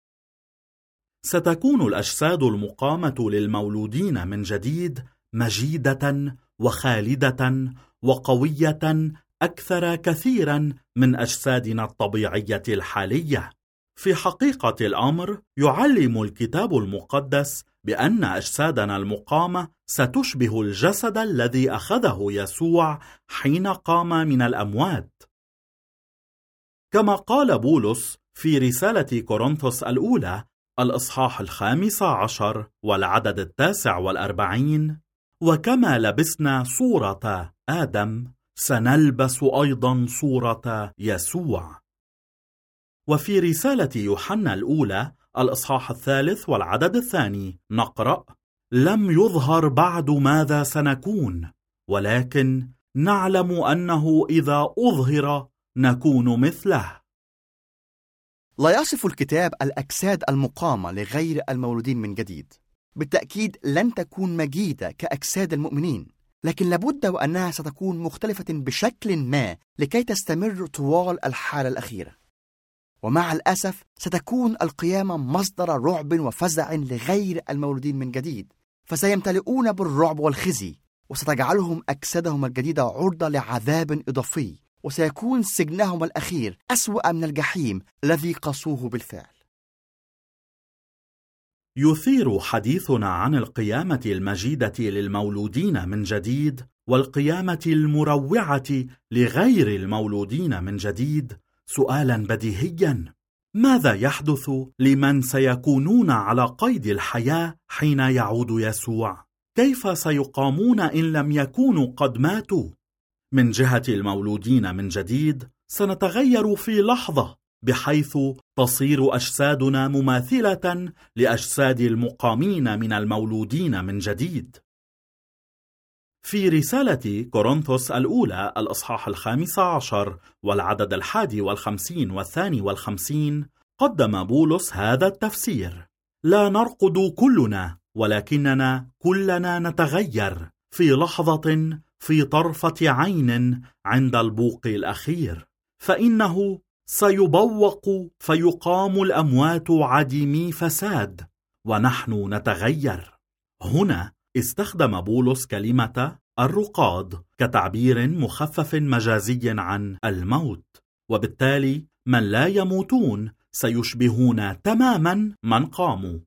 ستكون الأجساد المقامة للمولودين من جديد مجيدة وخالدة وقوية أكثر كثيرا من أجسادنا الطبيعية الحالية. في حقيقة الأمر، يعلم الكتاب المقدس بأن أجسادنا المقامة ستشبه الجسد الذي أخذه يسوع حين قام من الأموات. كما قال بولس في رسالة كورنثوس الأولى الإصحاح الخامس عشر والعدد التاسع والأربعين: وكما لبسنا صورة آدم سنلبس أيضا صورة يسوع. وفي رسالة يوحنا الأولى الإصحاح الثالث والعدد الثاني نقرأ: لم يظهر بعد ماذا سنكون، ولكن نعلم أنه إذا أظهر نكون مثله. لا يصف الكتاب الأجساد المقامة لغير المولودين من جديد. بالتأكيد لن تكون مجيدة كأجساد المؤمنين، لكن لابد وأنها ستكون مختلفة بشكل ما لكي تستمر طوال الحالة الأخيرة. ومع الأسف ستكون القيامة مصدر رعب وفزع لغير المولودين من جديد، فسيمتلئون بالرعب والخزي، وستجعلهم أجسادهم الجديدة عرضة لعذاب إضافي، وسيكون سجنهم الأخير أسوأ من الجحيم الذي قصوه بالفعل. يثير حديثنا عن القيامة المجيدة للمولودين من جديد والقيامة المروعة لغير المولودين من جديد سؤالا بديهيا: ماذا يحدث لمن سيكونون على قيد الحياة حين يعود يسوع؟ كيف سيقامون إن لم يكونوا قد ماتوا؟ من جهة المولودين من جديد سنتغير في لحظة، بحيث تصير أجسادنا مماثلة لأجساد المقامين من المولودين من جديد. في رسالة كورنثوس الأولى الإصحاح الخامس عشر والعدد الحادي والخمسين والثاني والخمسين قدم بولس هذا التفسير: لا نرقد كلنا، ولكننا كلنا نتغير في لحظة، في طرفة عين، عند البوق الأخير، فإنه سيبوق فيقام الأموات عديمي فساد، ونحن نتغير. هنا استخدم بولس كلمة الرقاد كتعبير مخفف مجازي عن الموت، وبالتالي من لا يموتون سيشبهون تماما من قاموا.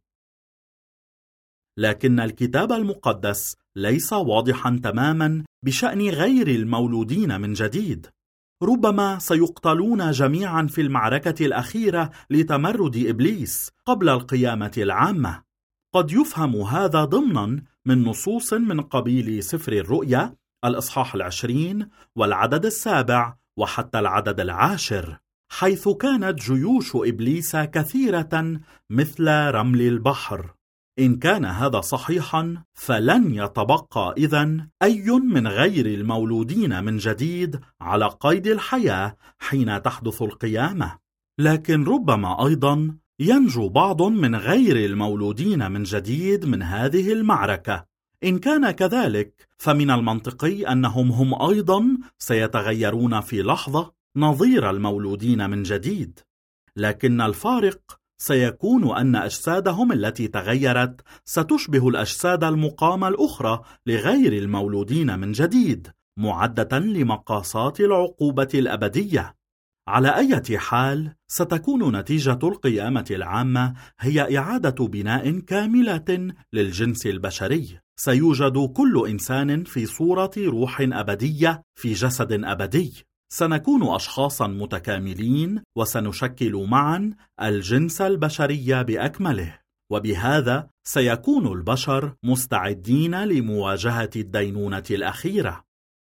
لكن الكتاب المقدس ليس واضحا تماما بشأن غير المولودين من جديد. ربما سيقتلون جميعا في المعركة الأخيرة لتمرد إبليس قبل القيامة العامة. قد يفهم هذا ضمنا من نصوص من قبيل سفر الرؤيا الإصحاح العشرين والعدد السابع وحتى العدد العاشر، حيث كانت جيوش إبليس كثيرة مثل رمل البحر. إن كان هذا صحيحا فلن يتبقى إذن أي من غير المولودين من جديد على قيد الحياة حين تحدث القيامة. لكن ربما أيضا ينجو بعض من غير المولودين من جديد من هذه المعركة. إن كان كذلك فمن المنطقي أنهم هم أيضا سيتغيرون في لحظة نظير المولودين من جديد، لكن الفارق سيكون أن أجسادهم التي تغيرت ستشبه الأجساد المقامة الأخرى لغير المولودين من جديد، معدة لمقاسات العقوبة الأبدية. على أي حال ستكون نتيجة القيامة العامة هي إعادة بناء كاملة للجنس البشري. سيوجد كل إنسان في صورة روح أبدية في جسد أبدي. سنكون أشخاصا متكاملين وسنشكل معا الجنس البشري بأكمله، وبهذا سيكون البشر مستعدين لمواجهة الدينونة الأخيرة.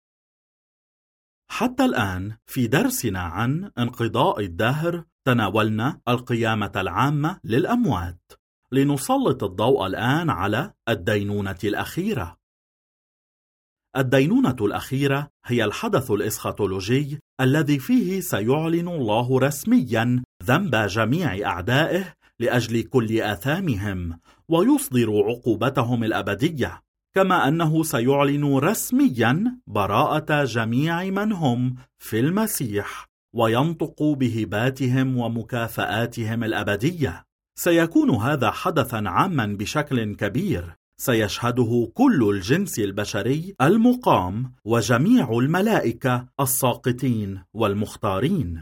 حتى الآن في درسنا عن انقضاء الدهر تناولنا القيامة العامة للأموات. لنسلط الضوء الآن على الدينونة الأخيرة. الدينونة الأخيرة هي الحدث الإسخاتولوجي الذي فيه سيعلن الله رسميا ذنب جميع أعدائه لأجل كل آثامهم، ويصدر عقوبتهم الأبدية، كما أنه سيعلن رسميا براءة جميع من هم في المسيح، وينطق بهباتهم ومكافآتهم الأبدية. سيكون هذا حدثا عاما بشكل كبير، سيشهده كل الجنس البشري المقام وجميع الملائكة الساقطين والمختارين.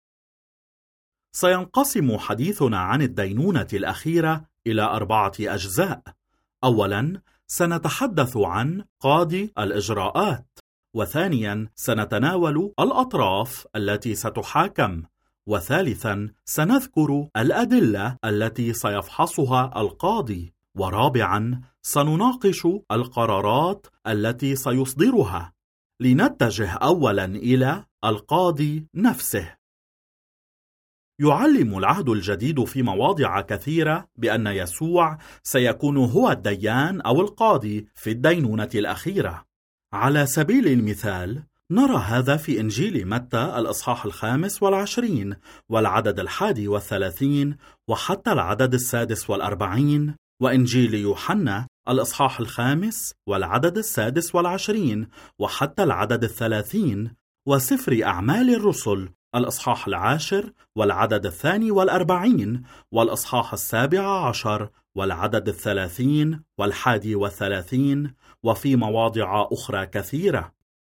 سينقسم حديثنا عن الدينونة الأخيرة إلى أربعة أجزاء. أولا سنتحدث عن قاضي الإجراءات، وثانيا سنتناول الأطراف التي ستحاكم، وثالثا سنذكر الأدلة التي سيفحصها القاضي، ورابعا سنناقش القرارات التي سيصدرها. لنتجه أولا إلى القاضي نفسه. يعلم العهد الجديد في مواضع كثيرة بأن يسوع سيكون هو الديان أو القاضي في الدينونة الأخيرة. على سبيل المثال نرى هذا في إنجيل متى الإصحاح الخامس والعشرين والعدد الحادي والثلاثين وحتى العدد السادس والأربعين، وإنجيل يوحنا الإصحاح الخامس والعدد السادس والعشرين وحتى العدد الثلاثين، وسفر أعمال الرسل الإصحاح العاشر والعدد الثاني والأربعين، والإصحاح السابع عشر والعدد الثلاثين والحادي والثلاثين، وفي مواضع أخرى كثيرة.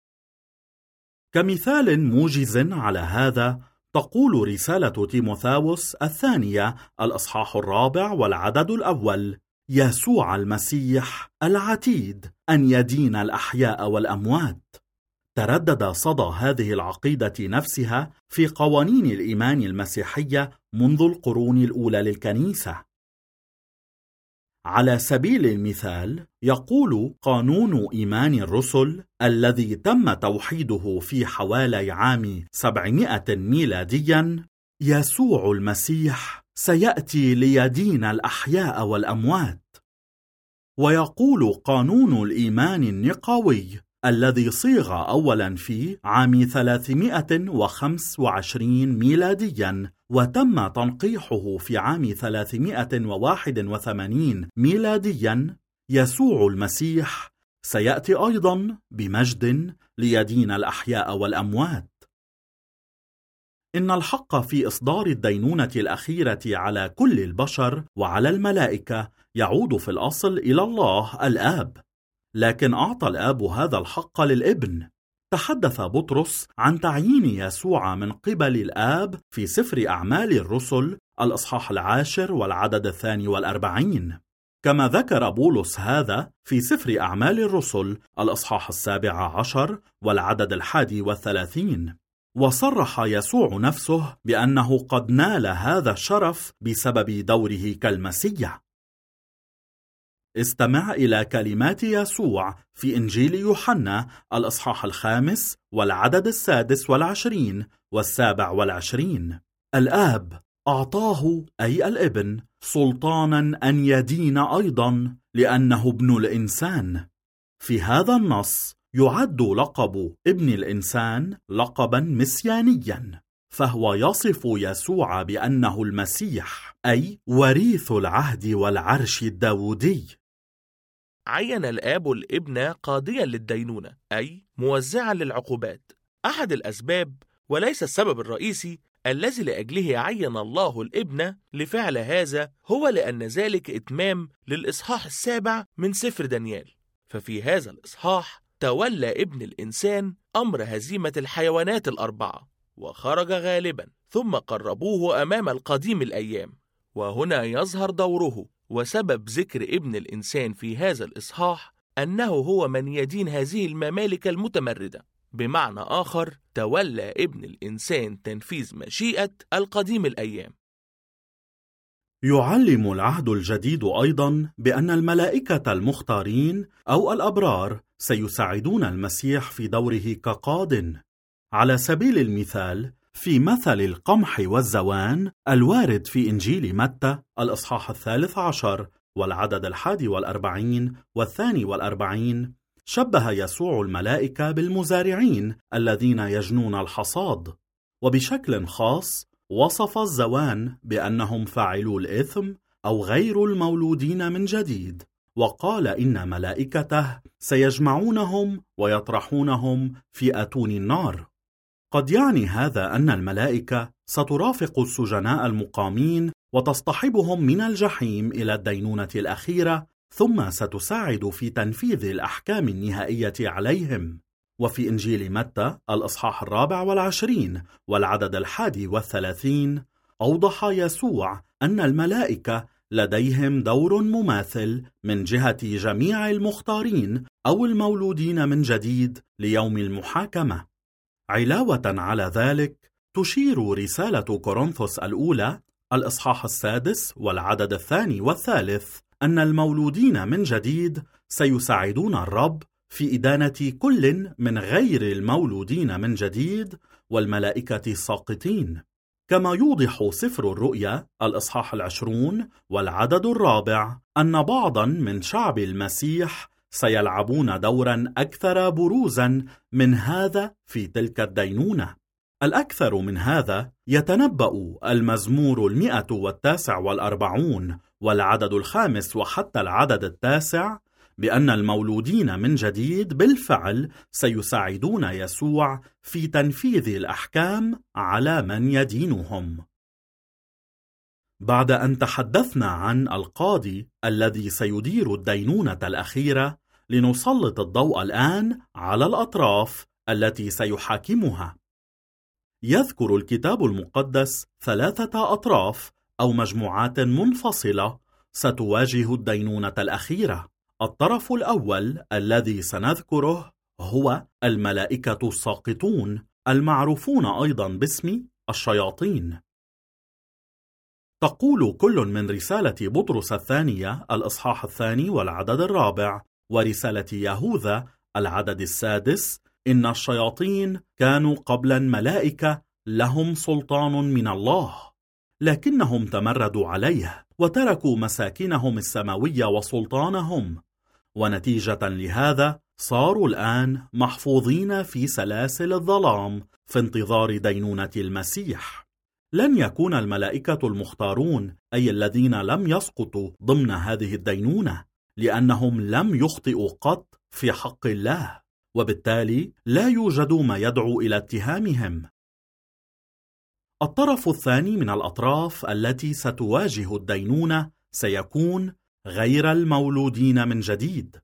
كمثال موجز على هذا تقول رسالة تيموثاوس الثانية الإصحاح الرابع والعدد الأول: يسوع المسيح العتيد أن يدين الأحياء والأموات. تردد صدى هذه العقيدة نفسها في قوانين الإيمان المسيحية منذ القرون الأولى للكنيسة. على سبيل المثال يقول قانون إيمان الرسل الذي تم توحيده في حوالي عام سبعمائة ميلاديا: يسوع المسيح سيأتي ليدين الأحياء والأموات. ويقول قانون الإيمان النقاوي الذي صيغ أولا في عام ثلاثمائة وخمسة وعشرين ميلاديا وتم تنقيحه في عام ثلاثمائة وواحد وثمانين ميلاديا: يسوع المسيح سيأتي أيضا بمجد ليدين الأحياء والأموات. إن الحق في إصدار الدينونة الأخيرة على كل البشر وعلى الملائكة يعود في الأصل إلى الله الآب، لكن أعطى الآب هذا الحق للابن. تحدث بطرس عن تعيين يسوع من قبل الآب في سفر أعمال الرسل الإصحاح العاشر والعدد الثاني والأربعين، كما ذكر بولس هذا في سفر أعمال الرسل الإصحاح السابع عشر والعدد الحادي والثلاثين. وصرح يسوع نفسه بأنه قد نال هذا الشرف بسبب دوره كالمسيح. استمع إلى كلمات يسوع في إنجيل يوحنا الإصحاح الخامس والعدد السادس والعشرين والسابع والعشرين: الآب أعطاه، أي الابن، سلطانا أن يدين أيضا، لأنه ابن الإنسان. في هذا النص يعد لقب ابن الإنسان لقبا مسيانيا، فهو يصف يسوع بأنه المسيح، أي وريث العهد والعرش الداودي. عين الآب الابن قاضيا للدينونة، أي موزعا للعقوبات. أحد الأسباب، وليس السبب الرئيسي، الذي لأجله عين الله الابن لفعل هذا هو لأن ذلك إتمام للإصحاح السابع من سفر دانيال. ففي هذا الإصحاح تولى ابن الإنسان أمر هزيمة الحيوانات الأربعة، وخرج غالبا، ثم قربوه أمام القديم الأيام. وهنا يظهر دوره وسبب ذكر ابن الإنسان في هذا الإصحاح، أنه هو من يدين هذه الممالك المتمردة. بمعنى آخر، تولى ابن الإنسان تنفيذ مشيئة القديم الأيام. يعلم العهد الجديد أيضا بأن الملائكة المختارين أو الأبرار سيساعدون المسيح في دوره كقاضٍ. على سبيل المثال، في مثل القمح والزوان الوارد في إنجيل متى الإصحاح الثالث عشر والعدد الحادي والأربعين والثاني والأربعين، شبه يسوع الملائكة بالمزارعين الذين يجنون الحصاد، وبشكل خاص وصف الزوان بأنهم فاعلو الإثم أو غير المولودين من جديد، وقال إن ملائكته سيجمعونهم ويطرحونهم في أتون النار. قد يعني هذا أن الملائكة سترافق السجناء المقامين وتصطحبهم من الجحيم إلى الدينونة الأخيرة، ثم ستساعد في تنفيذ الأحكام النهائية عليهم. وفي إنجيل متى الإصحاح الرابع والعشرين والعدد الحادي والثلاثين، أوضح يسوع أن الملائكة لديهم دور مماثل من جهة جميع المختارين أو المولودين من جديد ليوم المحاكمة. علاوة على ذلك، تشير رسالة كورنثوس الأولى الإصحاح السادس والعدد الثاني والثالث أن المولودين من جديد سيساعدون الرب في إدانة كل من غير المولودين من جديد والملائكة الساقطين. كما يوضح سفر الرؤيا الإصحاح العشرون والعدد الرابع أن بعضا من شعب المسيح سيلعبون دورا أكثر بروزا من هذا في تلك الدينونة. الأكثر من هذا يتنبأ المزمور المئة والتاسع والأربعون والعدد الخامس وحتى العدد التاسع بأن المولودين من جديد بالفعل سيساعدون يسوع في تنفيذ الأحكام على من يدينهم. بعد أن تحدثنا عن القاضي الذي سيدير الدينونة الأخيرة، لنسلط الضوء الآن على الأطراف التي سيحاكمها. يذكر الكتاب المقدس ثلاثة أطراف أو مجموعات منفصلة ستواجه الدينونة الأخيرة. الطرف الأول الذي سنذكره هو الملائكة الساقطون، المعروفون أيضا باسم الشياطين. تقول كل من رسالة بطرس الثانية الإصحاح الثاني والعدد الرابع ورسالة يهوذا العدد السادس إن الشياطين كانوا قبلا ملائكة لهم سلطان من الله، لكنهم تمردوا عليه وتركوا مساكنهم السماوية وسلطانهم، ونتيجة لهذا صاروا الآن محفوظين في سلاسل الظلام في انتظار دينونة المسيح. لن يكون الملائكة المختارون أي الذين لم يسقطوا ضمن هذه الدينونة، لأنهم لم يخطئوا قط في حق الله، وبالتالي لا يوجد ما يدعو إلى اتهامهم. الطرف الثاني من الأطراف التي ستواجه الدينونة سيكون غير المولودين من جديد.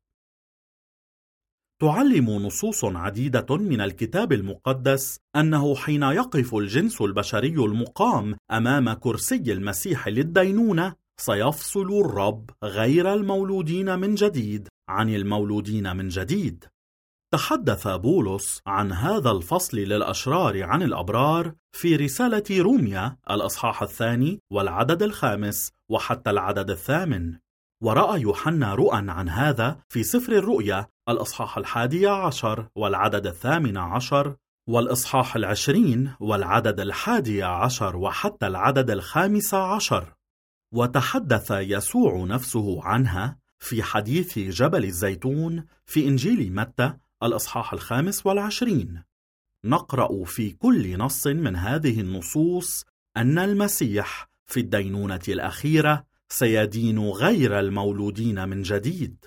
تعلم نصوص عديدة من الكتاب المقدس أنه حين يقف الجنس البشري المقام أمام كرسي المسيح للدينونة، سيفصل الرب غير المولودين من جديد عن المولودين من جديد. تحدث بولس عن هذا الفصل للأشرار عن الأبرار في رسالة روميا الأصحاح الثاني والعدد الخامس وحتى العدد الثامن، ورأى يوحنا رؤى عن هذا في سفر الرؤيا الأصحاح الحادي عشر والعدد الثامن عشر والإصحاح العشرين والعدد الحادي عشر وحتى العدد الخامس عشر. وتحدث يسوع نفسه عنها في حديث جبل الزيتون في إنجيل متى الأصحاح الخامس والعشرين. نقرأ في كل نص من هذه النصوص أن المسيح في الدينونة الأخيرة سيدين غير المولودين من جديد.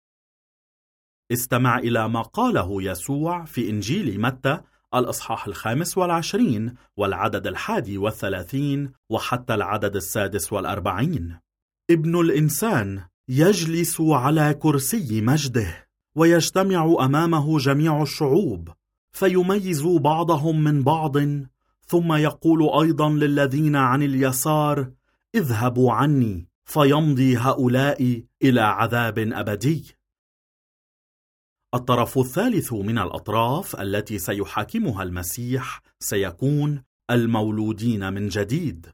استمع إلى ما قاله يسوع في إنجيل متى الأصحاح الخامس والعشرين والعدد الحادي والثلاثين وحتى العدد السادس والأربعين. ابن الإنسان يجلس على كرسي مجده، ويجتمع أمامه جميع الشعوب، فيميز بعضهم من بعض، ثم يقول أيضا للذين عن اليسار: اذهبوا عني، فيمضي هؤلاء إلى عذاب أبدي. الطرف الثالث من الأطراف التي سيحاكمها المسيح سيكون المولودين من جديد.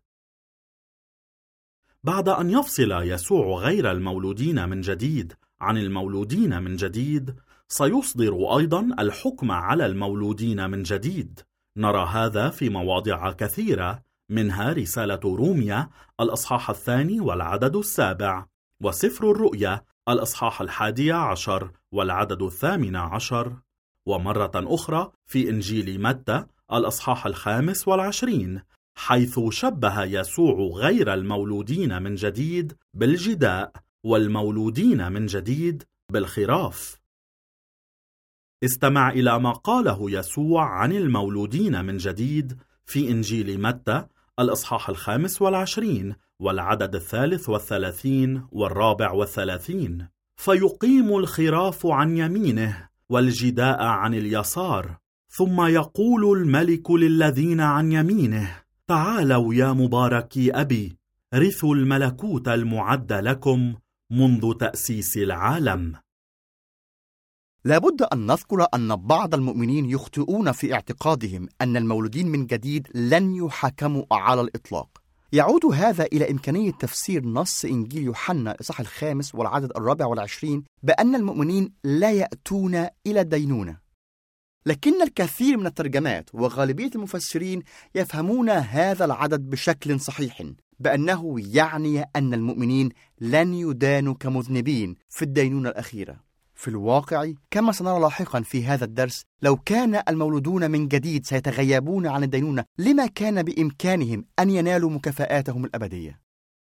بعد أن يفصل يسوع غير المولودين من جديد عن المولودين من جديد، سيصدر أيضا الحكم على المولودين من جديد. نرى هذا في مواضع كثيرة، منها رسالة روميا الأصحاح الثاني والعدد السابع، وسفر الرؤيا الأصحاح الحادي عشر والعدد الثامن عشر، ومرة أخرى في إنجيل متى الأصحاح الخامس والعشرين، حيث شبه يسوع غير المولودين من جديد بالجداء والمولودين من جديد بالخراف. استمع إلى ما قاله يسوع عن المولودين من جديد في إنجيل متى الأصحاح الخامس والعشرين والعدد الثالث والثلاثين والرابع والثلاثين: فيقيم الخراف عن يمينه والجداء عن اليسار، ثم يقول الملك للذين عن يمينه: تعالوا يا مباركي أبي، رثوا الملكوت المعد لكم منذ تأسيس العالم. لابد أن نذكر أن بعض المؤمنين يخطئون في اعتقادهم أن المولودين من جديد لن يحاكموا على الإطلاق. يعود هذا إلى إمكانية تفسير نص إنجيل يوحنا الإصحاح الخامس والعدد الرابع والعشرين بأن المؤمنين لا يأتون إلى الدينونة. لكن الكثير من الترجمات وغالبية المفسرين يفهمون هذا العدد بشكل صحيح، بأنه يعني أن المؤمنين لن يدانوا كمذنبين في الدينونة الأخيرة. في الواقع كما سنرى لاحقا في هذا الدرس، لو كان المولودون من جديد سيتغيبون عن الدينونة، لما كان بإمكانهم أن ينالوا مكافآتهم الأبدية.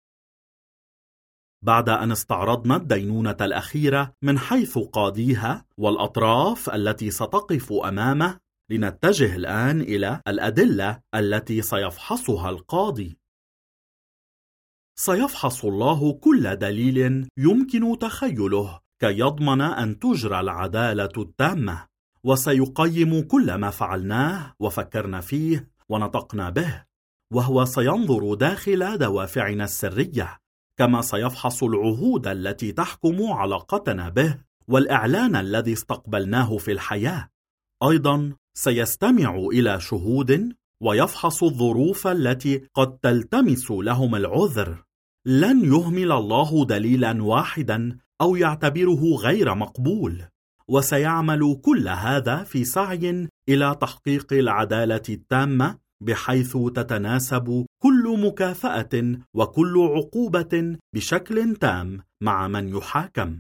بعد أن استعرضنا الدينونة الأخيرة من حيث قاضيها والأطراف التي ستقف أمامه، لنتجه الآن إلى الأدلة التي سيفحصها القاضي. سيفحص الله كل دليل يمكن تخيله كي يضمن أن تجرى العدالة التامة، وسيقيم كل ما فعلناه وفكرنا فيه ونطقنا به، وهو سينظر داخل دوافعنا السرية، كما سيفحص العهود التي تحكم علاقتنا به والإعلان الذي استقبلناه في الحياة. أيضا سيستمع إلى شهود ويفحص الظروف التي قد تلتمس لهم العذر. لن يهمل الله دليلا واحدا أو يعتبره غير مقبول، وسيعمل كل هذا في سعي إلى تحقيق العدالة التامة، بحيث تتناسب كل مكافأة وكل عقوبة بشكل تام مع من يحاكم.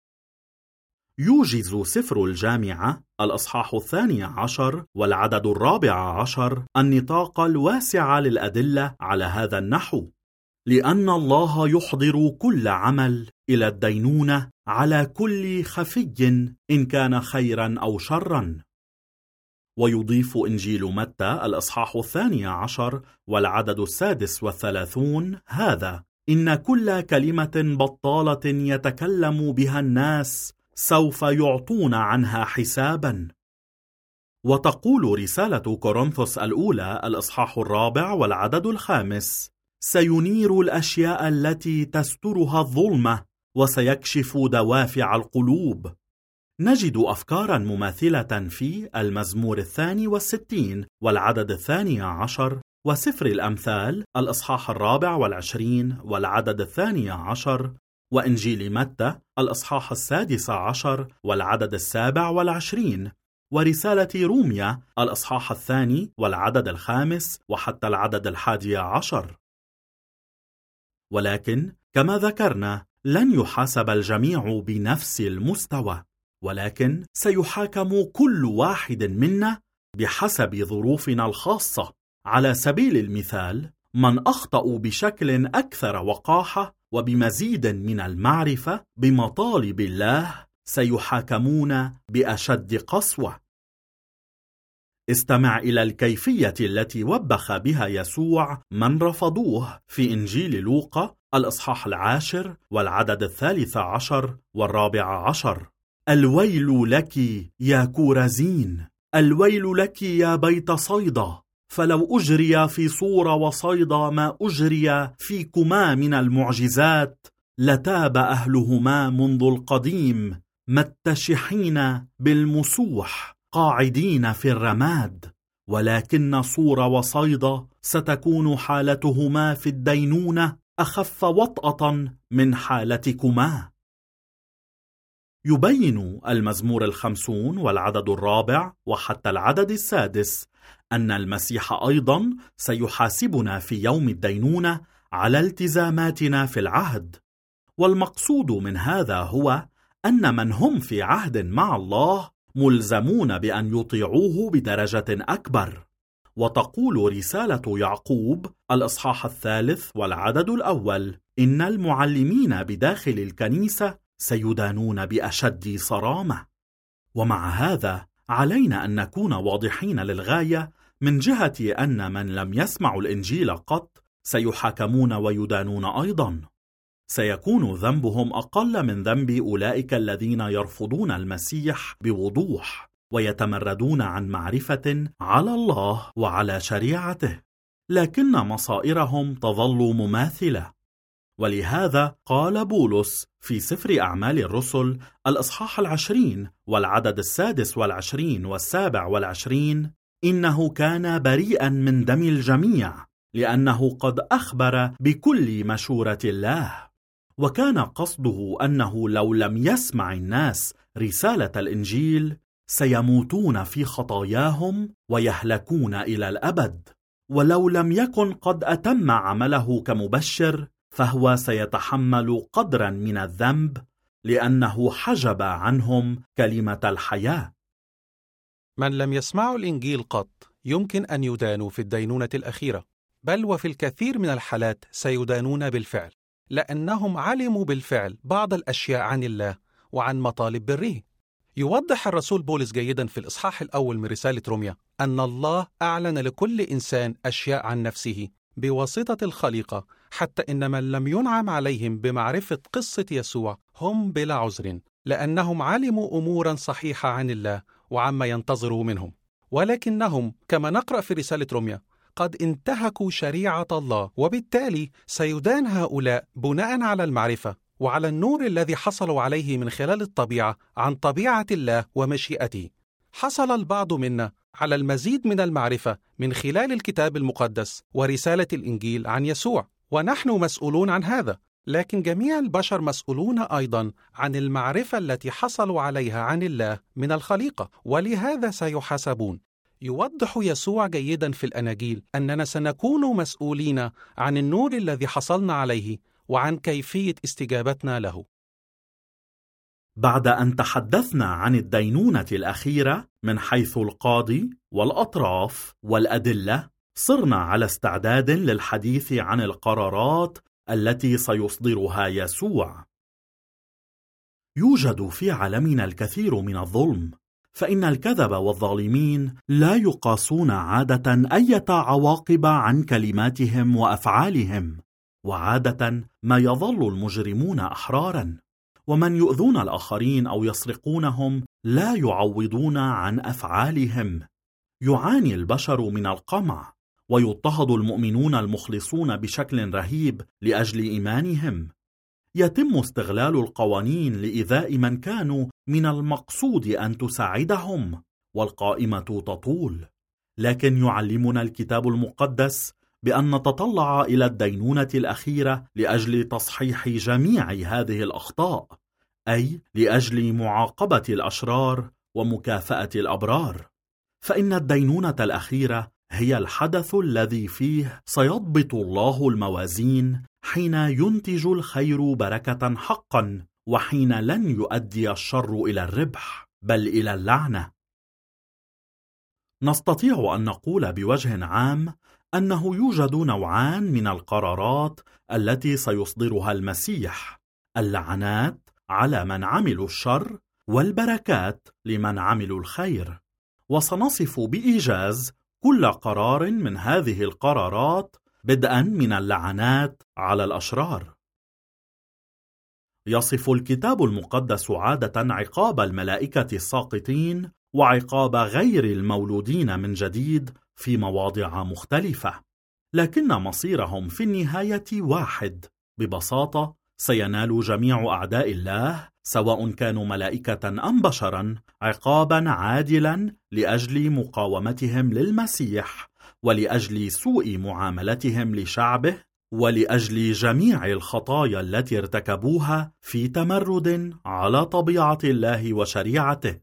يوجز سفر الجامعة الأصحاح الثاني عشر والعدد الرابع عشر النطاق الواسع للأدلة على هذا النحو: لأن الله يحضر كل عمل إلى الدينونة على كل خفي إن كان خيرا أو شرا. ويضيف إنجيل متى الأصحاح الثاني عشر والعدد السادس والثلاثون هذا: إن كل كلمة بطالة يتكلم بها الناس سوف يعطون عنها حسابا. وتقول رسالة كورنثوس الأولى الأصحاح الرابع والعدد الخامس: سينير الأشياء التي تسترها الظلمة، وسيكشف دوافع القلوب. نجد أفكارا مماثلة في المزمور الثاني والستين والعدد الثاني عشر، وسفر الأمثال الإصحاح الرابع والعشرين والعدد الثاني عشر، وإنجيل متى الإصحاح السادس عشر والعدد السابع والعشرين، ورسالة روميا الإصحاح الثاني والعدد الخامس وحتى العدد الحادي عشر. ولكن كما ذكرنا لن يحاسب الجميع بنفس المستوى، ولكن سيحاكم كل واحد منا بحسب ظروفنا الخاصة. على سبيل المثال، من أخطأوا بشكل أكثر وقاحة وبمزيد من المعرفة بمطالب الله سيحاكمون بأشد قسوة. استمع إلى الكيفية التي وبخ بها يسوع من رفضوه في إنجيل لوقا الإصحاح العاشر والعدد الثالث عشر والرابع عشر. الويل لك يا كورزين، الويل لك يا بيت صيدا، فلو أجري في صور وصيدا ما أجري فيكما من المعجزات لتاب أهلهما منذ القديم، متشحين بالمسوح قاعدين في الرماد. ولكن صور وصيدا ستكون حالتهما في الدينونة أخف وطأة من حالتكما. يبين المزمور الخمسون والعدد الرابع وحتى العدد السادس أن المسيح أيضا سيحاسبنا في يوم الدينونة على التزاماتنا في العهد. والمقصود من هذا هو أن من هم في عهد مع الله ملزمون بأن يطيعوه بدرجة أكبر. وتقول رسالة يعقوب الإصحاح الثالث والعدد الأول: إن المعلمين بداخل الكنيسة سيدانون بأشد صرامة. ومع هذا علينا أن نكون واضحين للغاية من جهة أن من لم يسمعوا الإنجيل قط سيحاكمون ويدانون أيضا. سيكون ذنبهم أقل من ذنب أولئك الذين يرفضون المسيح بوضوح ويتمردون عن معرفة على الله وعلى شريعته، لكن مصائرهم تظل مماثلة. ولهذا قال بولس في سفر أعمال الرسل الإصحاح العشرين والعدد السادس والعشرين والسابع والعشرين: إنه كان بريئا من دم الجميع لأنه قد أخبر بكل مشورة الله. وكان قصده أنه لو لم يسمع الناس رسالة الإنجيل سيموتون في خطاياهم ويهلكون إلى الأبد. ولو لم يكن قد أتم عمله كمبشر فهو سيتحمل قدرا من الذنب لأنه حجب عنهم كلمة الحياة. من لم يسمعوا الإنجيل قط يمكن أن يدانوا في الدينونة الأخيرة، بل وفي الكثير من الحالات سيدانون بالفعل، لأنهم علموا بالفعل بعض الأشياء عن الله وعن مطالب بره. يوضح الرسول بولس جيدا في الإصحاح الأول من رسالة روميا أن الله أعلن لكل إنسان أشياء عن نفسه بواسطة الخليقة، حتى إن من لم ينعم عليهم بمعرفة قصة يسوع هم بلا عذر، لأنهم علموا أمورا صحيحة عن الله وعما ينتظروا منهم. ولكنهم كما نقرأ في رسالة روميا قد انتهكوا شريعة الله، وبالتالي سيدان هؤلاء بناء على المعرفة وعلى النور الذي حصلوا عليه من خلال الطبيعة عن طبيعة الله ومشيئته. حصل البعض منا على المزيد من المعرفة من خلال الكتاب المقدس ورسالة الإنجيل عن يسوع، ونحن مسؤولون عن هذا. لكن جميع البشر مسؤولون أيضا عن المعرفة التي حصلوا عليها عن الله من الخليقة، ولهذا سيحاسبون. يوضح يسوع جيدا في الأناجيل أننا سنكون مسؤولين عن النور الذي حصلنا عليه وعن كيفية استجابتنا له. بعد أن تحدثنا عن الدينونة الأخيرة من حيث القاضي والأطراف والأدلة، صرنا على استعداد للحديث عن القرارات التي سيصدرها يسوع. يوجد في عالمنا الكثير من الظلم، فإن الكذب والظالمين لا يقاسون عادة أي عواقب عن كلماتهم وأفعالهم، وعادة ما يظل المجرمون أحراراً. ومن يؤذون الآخرين أو يسرقونهم لا يعوضون عن أفعالهم. يعاني البشر من القمع، ويضطهد المؤمنون المخلصون بشكل رهيب لأجل إيمانهم. يتم استغلال القوانين لإيذاء من كانوا من المقصود أن تساعدهم، والقائمة تطول. لكن يعلمنا الكتاب المقدس بأن نتطلع إلى الدينونة الأخيرة لأجل تصحيح جميع هذه الأخطاء، أي لأجل معاقبة الأشرار ومكافأة الأبرار. فإن الدينونة الأخيرة هي الحدث الذي فيه سيضبط الله الموازين، حين ينتج الخير بركة حقا، وحين لن يؤدي الشر إلى الربح بل إلى اللعنة. نستطيع أن نقول بوجه عام أنه يوجد نوعان من القرارات التي سيصدرها المسيح: اللعنات على من عملوا الشر، والبركات لمن عملوا الخير. وسنصف بإيجاز كل قرار من هذه القرارات، بدءا من اللعنات على الأشرار. يصف الكتاب المقدس عادة عقاب الملائكة الساقطين وعقاب غير المولودين من جديد في مواضع مختلفة، لكن مصيرهم في النهاية واحد. ببساطة سينال جميع أعداء الله، سواء كانوا ملائكة أم بشرا، عقابا عادلا لأجل مقاومتهم للمسيح، ولأجل سوء معاملتهم لشعبه، ولأجل جميع الخطايا التي ارتكبوها في تمرد على طبيعة الله وشريعته.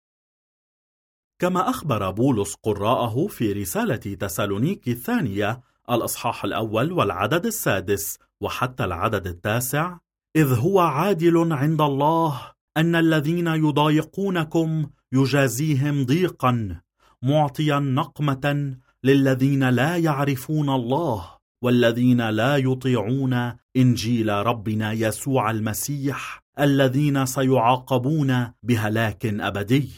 كما أخبر بولس قراءه في رسالة تسالونيكي الثانية الأصحاح الأول والعدد السادس وحتى العدد التاسع: إذ هو عادل عند الله أن الذين يضايقونكم يجازيهم ضيقا، معطيا نقمة للذين لا يعرفون الله والذين لا يطيعون إنجيل ربنا يسوع المسيح، الذين سيعاقبون بهلاك أبدي.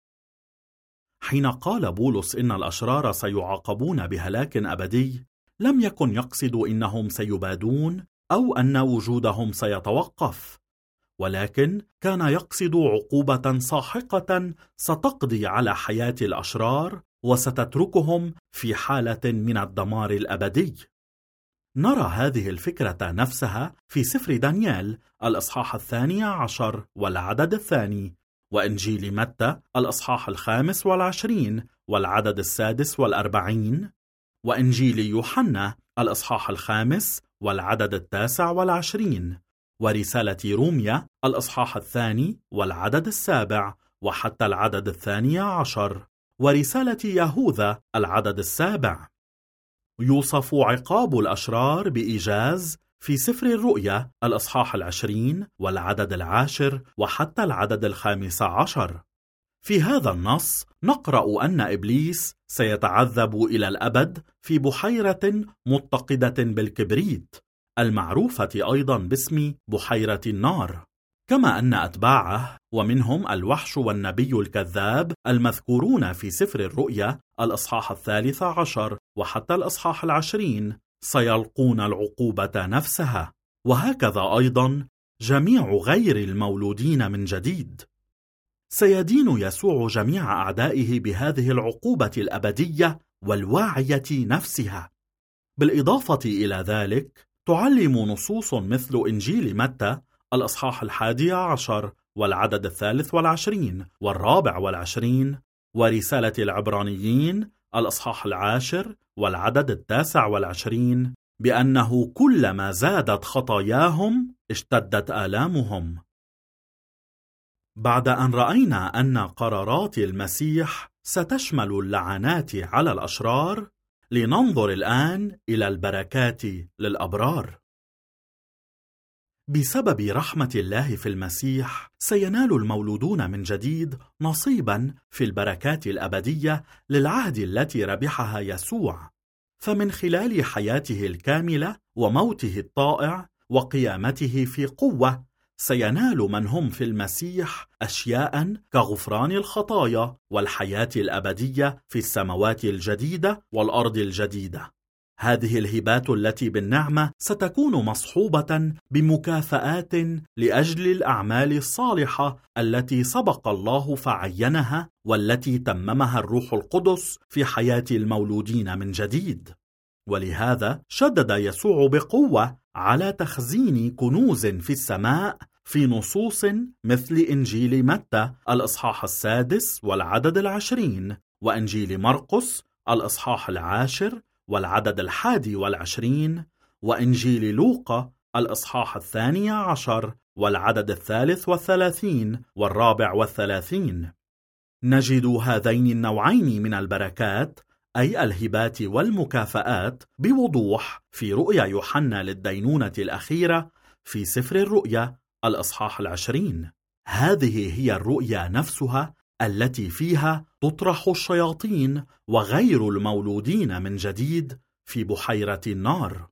حين قال بولس إن الأشرار سيعاقبون بهلاك أبدي، لم يكن يقصد إنهم سيبادون أو أن وجودهم سيتوقف، ولكن كان يقصد عقوبة ساحقة ستقضي على حياة الأشرار وستتركهم في حالة من الدمار الأبدي. نرى هذه الفكرة نفسها في سفر دانيال الأصحاح الثاني عشر والعدد الثاني، وإنجيل متى الأصحاح الخامس والعشرين والعدد السادس والأربعين، وإنجيل يوحنا الأصحاح الخامس والعدد التاسع والعشرين، ورسالة روميا الأصحاح الثاني والعدد السابع وحتى العدد الثاني عشر، ورسالة يهوذا العدد السابع. يوصف عقاب الأشرار بإيجاز في سفر الرؤيا الأصحاح العشرين والعدد العاشر وحتى العدد الخامس عشر. في هذا النص نقرأ أن إبليس سيتعذب إلى الأبد في بحيرة متقدة بالكبريت، المعروفة أيضا باسم بحيرة النار، كما أن أتباعه ومنهم الوحش والنبي الكذاب المذكورون في سفر الرؤيا الأصحاح الثالث عشر وحتى الأصحاح العشرين سيلقون العقوبة نفسها، وهكذا أيضا جميع غير المولودين من جديد. سيدين يسوع جميع أعدائه بهذه العقوبة الأبدية والواعية نفسها. بالإضافة إلى ذلك، تعلم نصوص مثل إنجيل متى الأصحاح الحادي عشر والعدد الثالث والعشرين والرابع والعشرين، ورسالة العبرانيين الأصحاح العاشر والعدد التاسع والعشرين، بأنه كلما زادت خطاياهم اشتدت آلامهم. بعد أن رأينا أن قرارات المسيح ستشمل اللعنات على الأشرار، لننظر الآن إلى البركات للأبرار. بسبب رحمة الله في المسيح سينال المولودون من جديد نصيبا في البركات الأبدية للعهد التي ربحها يسوع، فمن خلال حياته الكاملة وموته الطائع وقيامته في قوة سينال من هم في المسيح أشياء كغفران الخطايا والحياة الأبدية في السماوات الجديدة والأرض الجديدة. هذه الهبات التي بالنعمة ستكون مصحوبة بمكافآت لأجل الأعمال الصالحة التي سبق الله فعينها والتي تممها الروح القدس في حياة المولودين من جديد. ولهذا شدد يسوع بقوة على تخزين كنوز في السماء في نصوص مثل إنجيل متى الإصحاح السادس والعدد العشرين، وإنجيل مرقس الإصحاح العاشر والعدد الحادي والعشرين، وإنجيل لوقا الإصحاح الثاني عشر والعدد الثالث والثلاثين والرابع والثلاثين. نجد هذين النوعين من البركات أي الهبات والمكافآت بوضوح في رؤيا يوحنا للدينونة الأخيرة في سفر الرؤيا الإصحاح العشرين. هذه هي الرؤيا نفسها التي فيها تطرح الشياطين وغير المولودين من جديد في بحيرة النار.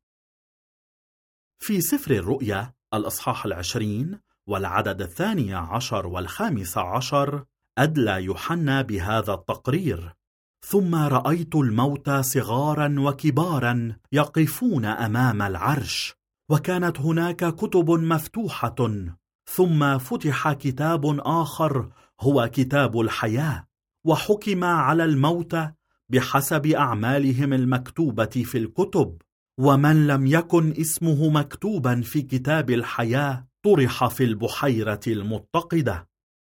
في سفر الرؤيا الإصحاح العشرين والعدد الثاني عشر والخامس عشر أدلى يوحنا بهذا التقرير: ثم رأيت الموتى صغارا وكبارا يقفون أمام العرش، وكانت هناك كتب مفتوحة، ثم فتح كتاب آخر هو كتاب الحياة، وحكم على الموتى بحسب أعمالهم المكتوبة في الكتب، ومن لم يكن اسمه مكتوبا في كتاب الحياة طرح في البحيرة المتقدة.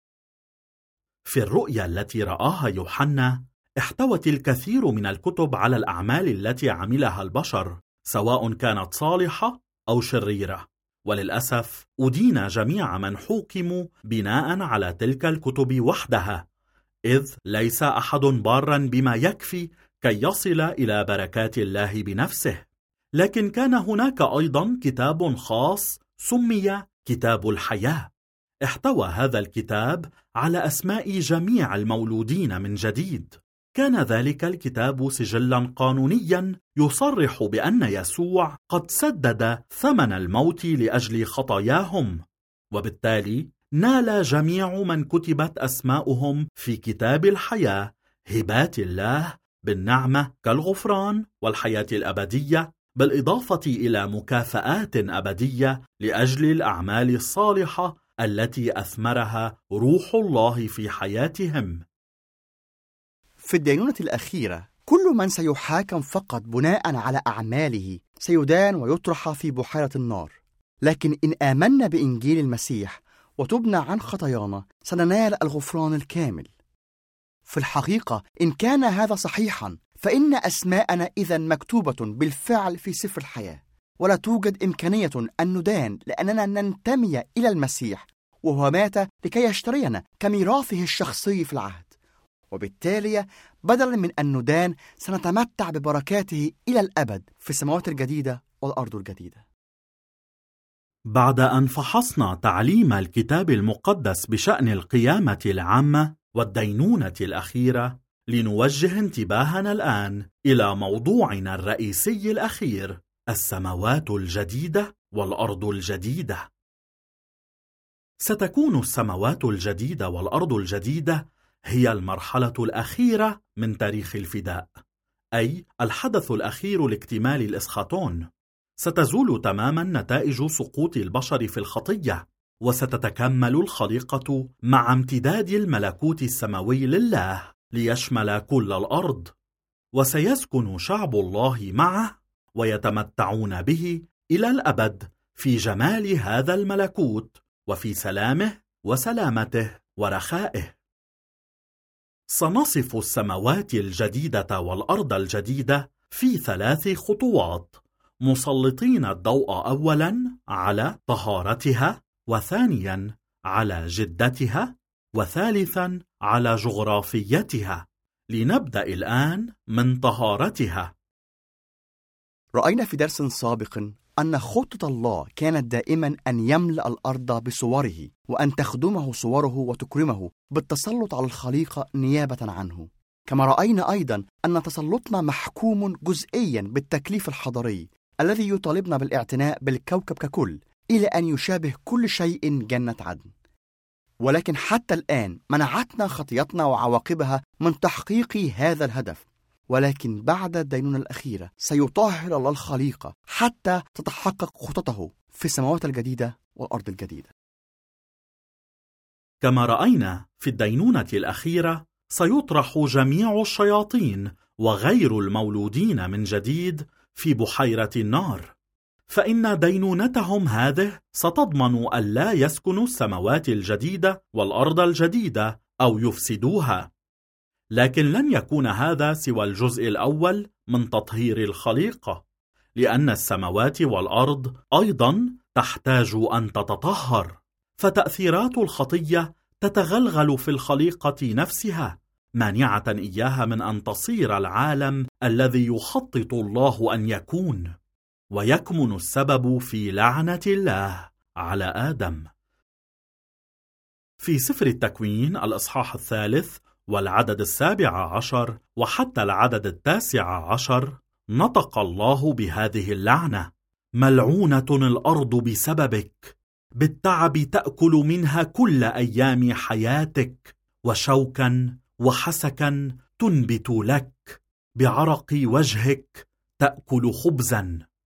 في الرؤيا التي رآها يوحنا احتوت الكثير من الكتب على الأعمال التي عملها البشر، سواء كانت صالحة أو شريرة، وللأسف أدين جميع من حوكموا بناء على تلك الكتب وحدها، إذ ليس أحد بارا بما يكفي كي يصل إلى بركات الله بنفسه. لكن كان هناك أيضا كتاب خاص سمي كتاب الحياة. احتوى هذا الكتاب على أسماء جميع المولودين من جديد. كان ذلك الكتاب سجلا قانونيا يصرح بأن يسوع قد سدد ثمن الموت لأجل خطاياهم، وبالتالي نال جميع من كتبت أسماؤهم في كتاب الحياة هبات الله بالنعمة كالغفران والحياة الأبدية، بالإضافة إلى مكافآت أبدية لأجل الأعمال الصالحة التي أثمرها روح الله في حياتهم. في الدينونة الأخيرة كل من سيحاكم فقط بناء على أعماله سيدان ويطرح في بحيرة النار. لكن إن آمنا بإنجيل المسيح وتبنى عن خطايانا سننال الغفران الكامل. في الحقيقة إن كان هذا صحيحا فإن أسماءنا إذن مكتوبة بالفعل في سفر الحياة، ولا توجد إمكانية أن ندان لأننا ننتمي إلى المسيح، وهو مات لكي يشترينا كميراثه الشخصي في العهد، وبالتالي بدلا من أن ندان سنتمتع ببركاته إلى الأبد في السماوات الجديدة والأرض الجديدة. بعد أن فحصنا تعليم الكتاب المقدس بشأن القيامة العامة والدينونة الأخيرة، لنوجه انتباهنا الآن إلى موضوعنا الرئيسي الأخير: السماوات الجديدة والأرض الجديدة. ستكون السماوات الجديدة والأرض الجديدة هي المرحلة الأخيرة من تاريخ الفداء، أي الحدث الأخير لاكتمال الإسخاتون. ستزول تماما نتائج سقوط البشر في الخطية، وستتكمل الخليقة مع امتداد الملكوت السماوي لله ليشمل كل الأرض، وسيسكن شعب الله معه ويتمتعون به إلى الأبد في جمال هذا الملكوت وفي سلامه وسلامته ورخائه. سنصف السماوات الجديدة والأرض الجديدة في ثلاث خطوات، مسلطين الضوء أولا على طهارتها، وثانيا على جدتها، وثالثا على جغرافيتها. لنبدأ الآن من طهارتها. رأينا في درس سابق أن خطة الله كانت دائما أن يملأ الأرض بصوره، وأن تخدمه صوره وتكرمه بالتسلط على الخليقة نيابة عنه. كما رأينا أيضا أن تسلطنا محكوم جزئيا بالتكليف الحضاري الذي يطالبنا بالاعتناء بالكوكب ككل إلى أن يشابه كل شيء جنة عدن. ولكن حتى الآن منعتنا خطيتنا وعواقبها من تحقيق هذا الهدف، ولكن بعد الدينونة الأخيرة سيطهر الله الخليقة حتى تتحقق خطته في السماوات الجديدة والأرض الجديدة. كما رأينا في الدينونة الأخيرة سيطرح جميع الشياطين وغير المولودين من جديد في بحيرة النار، فإن دينونتهم هذه ستضمن ألا يسكنوا السماوات الجديدة والأرض الجديدة أو يفسدوها. لكن لن يكون هذا سوى الجزء الأول من تطهير الخليقة، لأن السماوات والأرض أيضا تحتاج أن تتطهر، فتأثيرات الخطية تتغلغل في الخليقة نفسها، مانعة إياها من أن تصير العالم الذي يخطط الله أن يكون. ويكمن السبب في لعنة الله على آدم. في سفر التكوين الإصحاح الثالث والعدد السابع عشر وحتى العدد التاسع عشر نطق الله بهذه اللعنة: ملعونة الأرض بسببك، بالتعب تأكل منها كل أيام حياتك، وشوكا وحسكا تنبت لك، بعرق وجهك تأكل خبزا.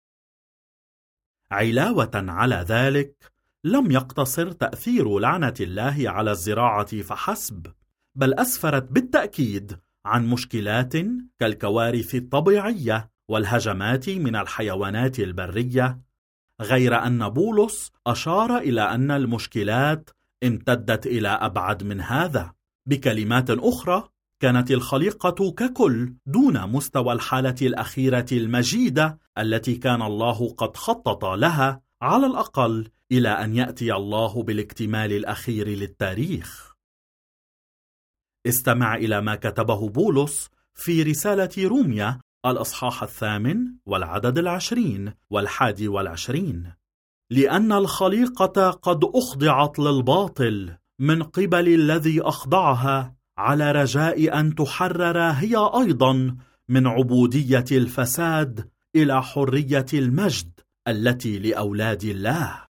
علاوة على ذلك، لم يقتصر تأثير لعنة الله على الزراعة فحسب، بل أسفرت بالتأكيد عن مشكلات كالكوارث الطبيعية والهجمات من الحيوانات البرية، غير أن بولس أشار إلى أن المشكلات امتدت إلى أبعد من هذا. بكلمات أخرى، كانت الخليقة ككل دون مستوى الحالة الأخيرة المجيدة التي كان الله قد خطط لها، على الأقل إلى أن يأتي الله بالاكتمال الأخير للتاريخ. استمع إلى ما كتبه بولس في رسالة روميا الإصحاح الثامن والعدد العشرين والحادي والعشرين: لأن الخليقة قد أخضعت للباطل من قبل الذي أخضعها، على رجاء أن تحرر هي أيضا من عبودية الفساد إلى حرية المجد التي لأولاد الله.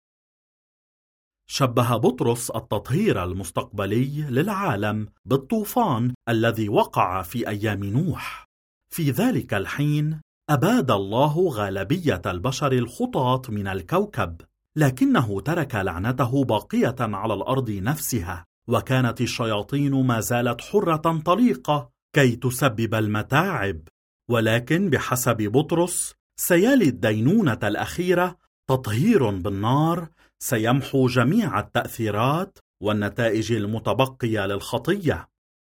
شبه بطرس التطهير المستقبلي للعالم بالطوفان الذي وقع في أيام نوح. في ذلك الحين أباد الله غالبية البشر الخطاة من الكوكب، لكنه ترك لعنته باقية على الأرض نفسها، وكانت الشياطين ما زالت حرة طليقة كي تسبب المتاعب. ولكن بحسب بطرس سيالي الدينونة الأخيرة تطهير بالنار سيمحو جميع التأثيرات والنتائج المتبقية للخطية.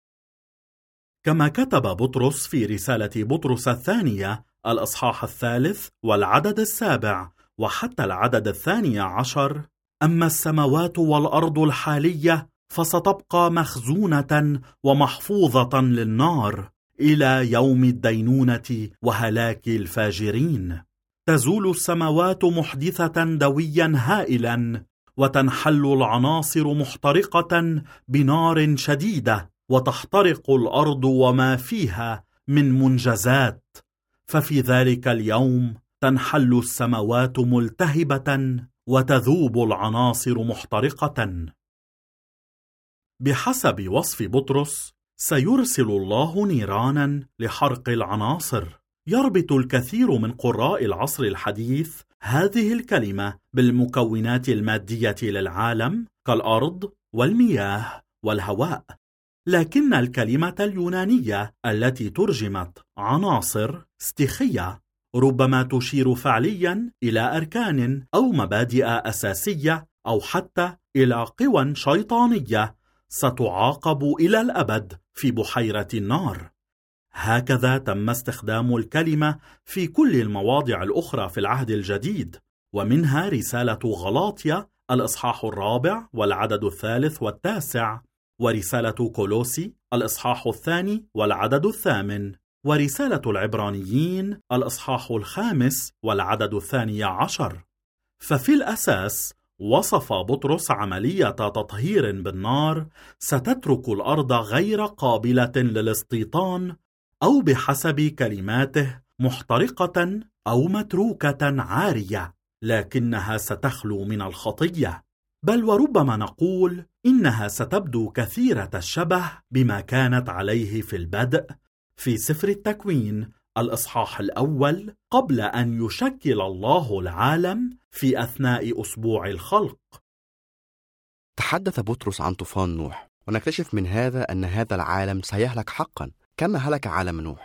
كما كتب بطرس في رسالة بطرس الثانية الإصحاح الثالث والعدد السابع وحتى العدد الثاني عشر: أما السماوات والأرض الحالية فستبقى مخزونة ومحفوظة للنار إلى يوم الدينونة وهلاك الفاجرين. تزول السماوات محدثة دويا هائلا، وتنحل العناصر محترقة بنار شديدة، وتحترق الأرض وما فيها من منجزات. ففي ذلك اليوم تنحل السماوات ملتهبة، وتذوب العناصر محترقة. بحسب وصف بطرس، سيرسل الله نيرانا لحرق العناصر. يربط الكثير من قراء العصر الحديث هذه الكلمة بالمكونات المادية للعالم كالأرض والمياه والهواء، لكن الكلمة اليونانية التي ترجمت عناصر ستيخية ربما تشير فعليا إلى أركان أو مبادئ أساسية، أو حتى إلى قوى شيطانية ستعاقب إلى الأبد في بحيرة النار. هكذا تم استخدام الكلمة في كل المواضع الأخرى في العهد الجديد، ومنها رسالة غلاطيا الإصحاح الرابع والعدد الثالث والتاسع، ورسالة كولوسي الإصحاح الثاني والعدد الثامن، ورسالة العبرانيين الإصحاح الخامس والعدد الثاني عشر. ففي الأساس وصف بطرس عملية تطهير بالنار ستترك الأرض غير قابلة للاستيطان، أو بحسب كلماته محترقة أو متروكة عارية، لكنها ستخلو من الخطية. بل وربما نقول إنها ستبدو كثيرة الشبه بما كانت عليه في البدء في سفر التكوين الإصحاح الأول، قبل أن يشكل الله العالم في أثناء أسبوع الخلق. تحدث بطرس عن طوفان نوح، ونكتشف من هذا أن هذا العالم سيهلك حقا كما هلك عالم نوح.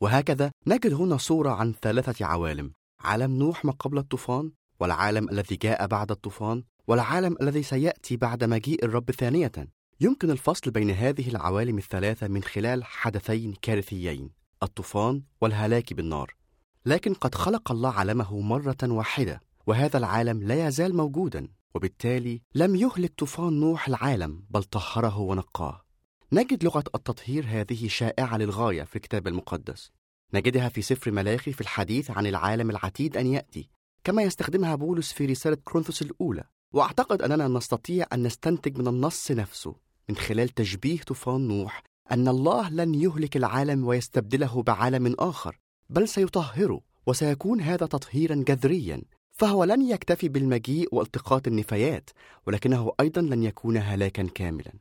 وهكذا نجد هنا صورة عن ثلاثة عوالم: عالم نوح ما قبل الطوفان، والعالم الذي جاء بعد الطوفان، والعالم الذي سيأتي بعد مجيء الرب ثانية. يمكن الفصل بين هذه العوالم الثلاثة من خلال حدثين كارثيين: الطوفان والهلاك بالنار. لكن قد خلق الله عالمه مرة واحدة، وهذا العالم لا يزال موجودا، وبالتالي لم يهلك طوفان نوح العالم بل طهره ونقاه. نجد لغة التطهير هذه شائعة للغاية في الكتاب المقدس. نجدها في سفر ملاخي في الحديث عن العالم العتيد أن يأتي، كما يستخدمها بولس في رسالة كورنثوس الأولى. وأعتقد أننا نستطيع أن نستنتج من النص نفسه من خلال تشبيه طوفان نوح أن الله لن يهلك العالم ويستبدله بعالم آخر، بل سيطهره، وسيكون هذا تطهيرا جذريا. فهو لن يكتفي بالمجيء والتقاط النفايات، ولكنه أيضا لن يكون هلاكا كاملا.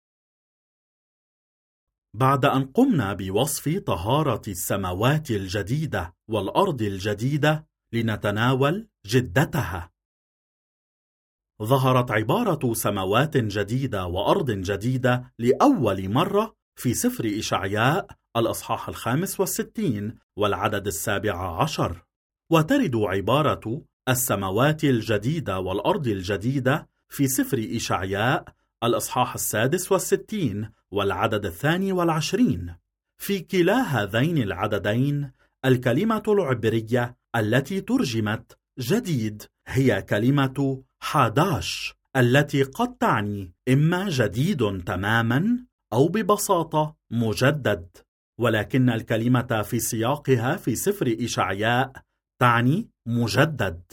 بعد أن قمنا بوصف طهارة السماوات الجديدة والأرض الجديدة، لنتناول جدتها. ظهرت عبارة سماوات جديدة وأرض جديدة لأول مرة في سفر إشعياء الأصحاح الخامس والستين والعدد السابع عشر، وترد عبارة السماوات الجديدة والأرض الجديدة في سفر إشعياء الأصحاح السادس والستين والعدد الثاني والعشرين. في كلا هذين العددين الكلمة العبرية التي ترجمت جديد هي كلمة حاداش، التي قد تعني إما جديد تماما أو ببساطة مجدد، ولكن الكلمة في سياقها في سفر إشعياء تعني مجدد.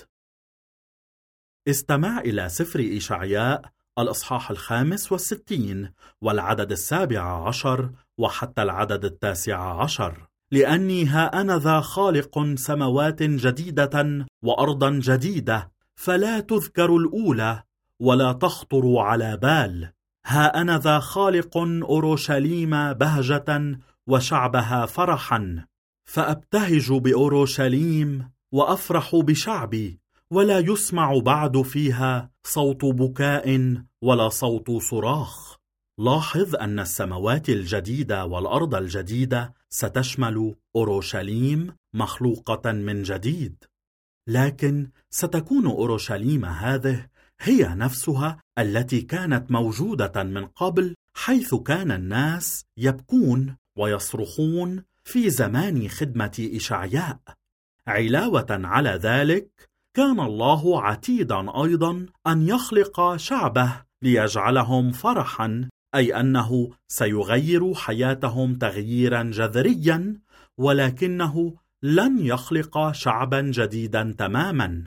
استمع إلى سفر إشعياء الأصحاح الخامس والستين والعدد السابع عشر وحتى العدد التاسع عشر: لأني ها أنا ذا خالق سماوات جديدة وأرضا جديدة، فلا تذكر الأولى ولا تخطر على بال. ها أنا ذا خالق أورشليم بهجة وشعبها فرحا، فأبتهج بأورشليم وأفرح بشعبي، ولا يسمع بعد فيها صوت بكاء ولا صوت صراخ. لاحظ أن السماوات الجديدة والأرض الجديدة ستشمل أورشليم مخلوقة من جديد، لكن ستكون أورشليم هذه هي نفسها التي كانت موجودة من قبل، حيث كان الناس يبكون ويصرخون في زمان خدمة إشعياء. علاوة على ذلك، كان الله عتيدا أيضا أن يخلق شعبه ليجعلهم فرحا، أي أنه سيغير حياتهم تغييرا جذريا، ولكنه لن يخلق شعبا جديدا تماما.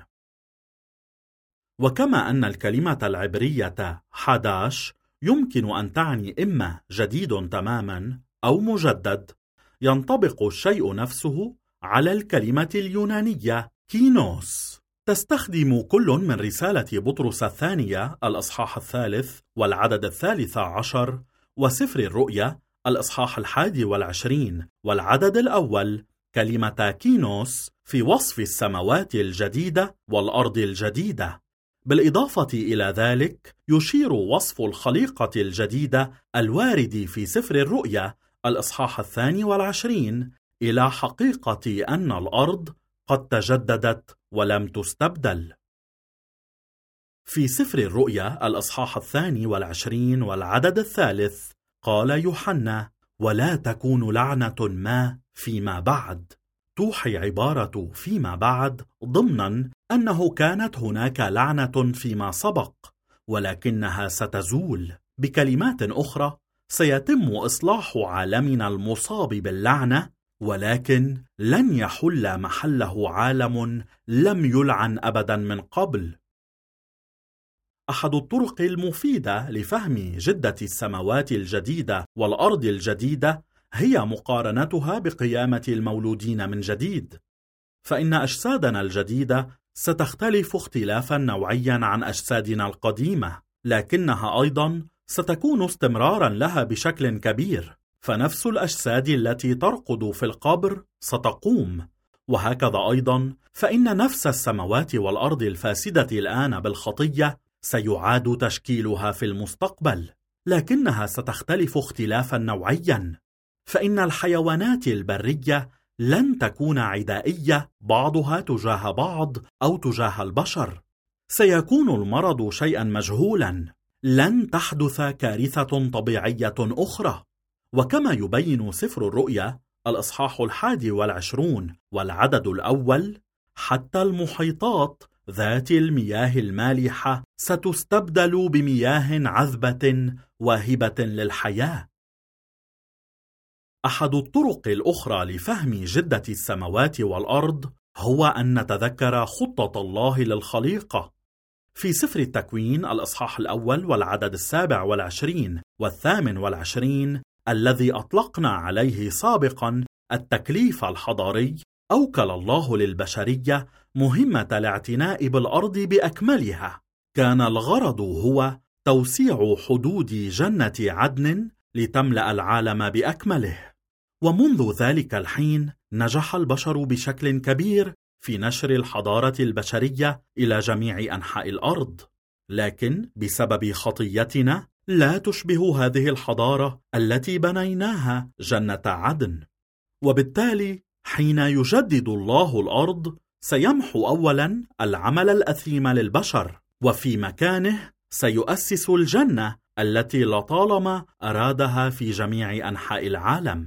وكما أن الكلمة العبرية حداش يمكن أن تعني إما جديد تماما أو مجدد، ينطبق الشيء نفسه على الكلمة اليونانية كينوس. تستخدم كل من رسالة بطرس الثانية الأصحاح الثالث والعدد الثالث عشر، وسفر الرؤيا الأصحاح الحادي والعشرين والعدد الأول كلمة كينوس في وصف السماوات الجديدة والأرض الجديدة. بالإضافة إلى ذلك، يشير وصف الخليقة الجديدة الوارد في سفر الرؤيا الأصحاح الثاني والعشرين إلى حقيقة أن الأرض قد تجددت ولم تستبدل. في سفر الرؤيا الأصحاح الثاني والعشرين والعدد الثالث قال يوحنا: ولا تكون لعنة ما فيما بعد. توحي عبارة فيما بعد ضمنا أنه كانت هناك لعنة فيما سبق، ولكنها ستزول. بكلمات أخرى، سيتم إصلاح عالمنا المصاب باللعنة، ولكن لن يحل محله عالم لم يلعن أبدا من قبل. أحد الطرق المفيدة لفهم جدة السماوات الجديدة والأرض الجديدة هي مقارنتها بقيامة المولودين من جديد، فإن أجسادنا الجديدة ستختلف اختلافا نوعيا عن أجسادنا القديمة، لكنها أيضا ستكون استمرارا لها بشكل كبير. فنفس الأجساد التي ترقد في القبر ستقوم، وهكذا أيضا فإن نفس السماوات والأرض الفاسدة الآن بالخطية سيعاد تشكيلها في المستقبل، لكنها ستختلف اختلافا نوعيا. فإن الحيوانات البرية لن تكون عدائية بعضها تجاه بعض أو تجاه البشر. سيكون المرض شيئا مجهولا، لن تحدث كارثة طبيعية أخرى. وكما يبين سفر الرؤيا الإصحاح الحادي والعشرون والعدد الأول، حتى المحيطات ذات المياه المالحة ستستبدل بمياه عذبة واهبة للحياة. أحد الطرق الأخرى لفهم جدة السماوات والأرض هو أن نتذكر خطة الله للخليقة. في سفر التكوين الإصحاح الأول والعدد السابع والعشرين والثامن والعشرين، الذي أطلقنا عليه سابقا التكليف الحضاري، أوكل الله للبشرية مهمة الاعتناء بالأرض بأكملها. كان الغرض هو توسيع حدود جنة عدن لتملأ العالم بأكمله. ومنذ ذلك الحين نجح البشر بشكل كبير في نشر الحضارة البشرية إلى جميع أنحاء الأرض، لكن بسبب خطيتنا لا تشبه هذه الحضارة التي بنيناها جنة عدن. وبالتالي حين يجدد الله الأرض سيمحو أولا العمل الأثيم للبشر، وفي مكانه سيؤسس الجنة التي لطالما أرادها في جميع أنحاء العالم.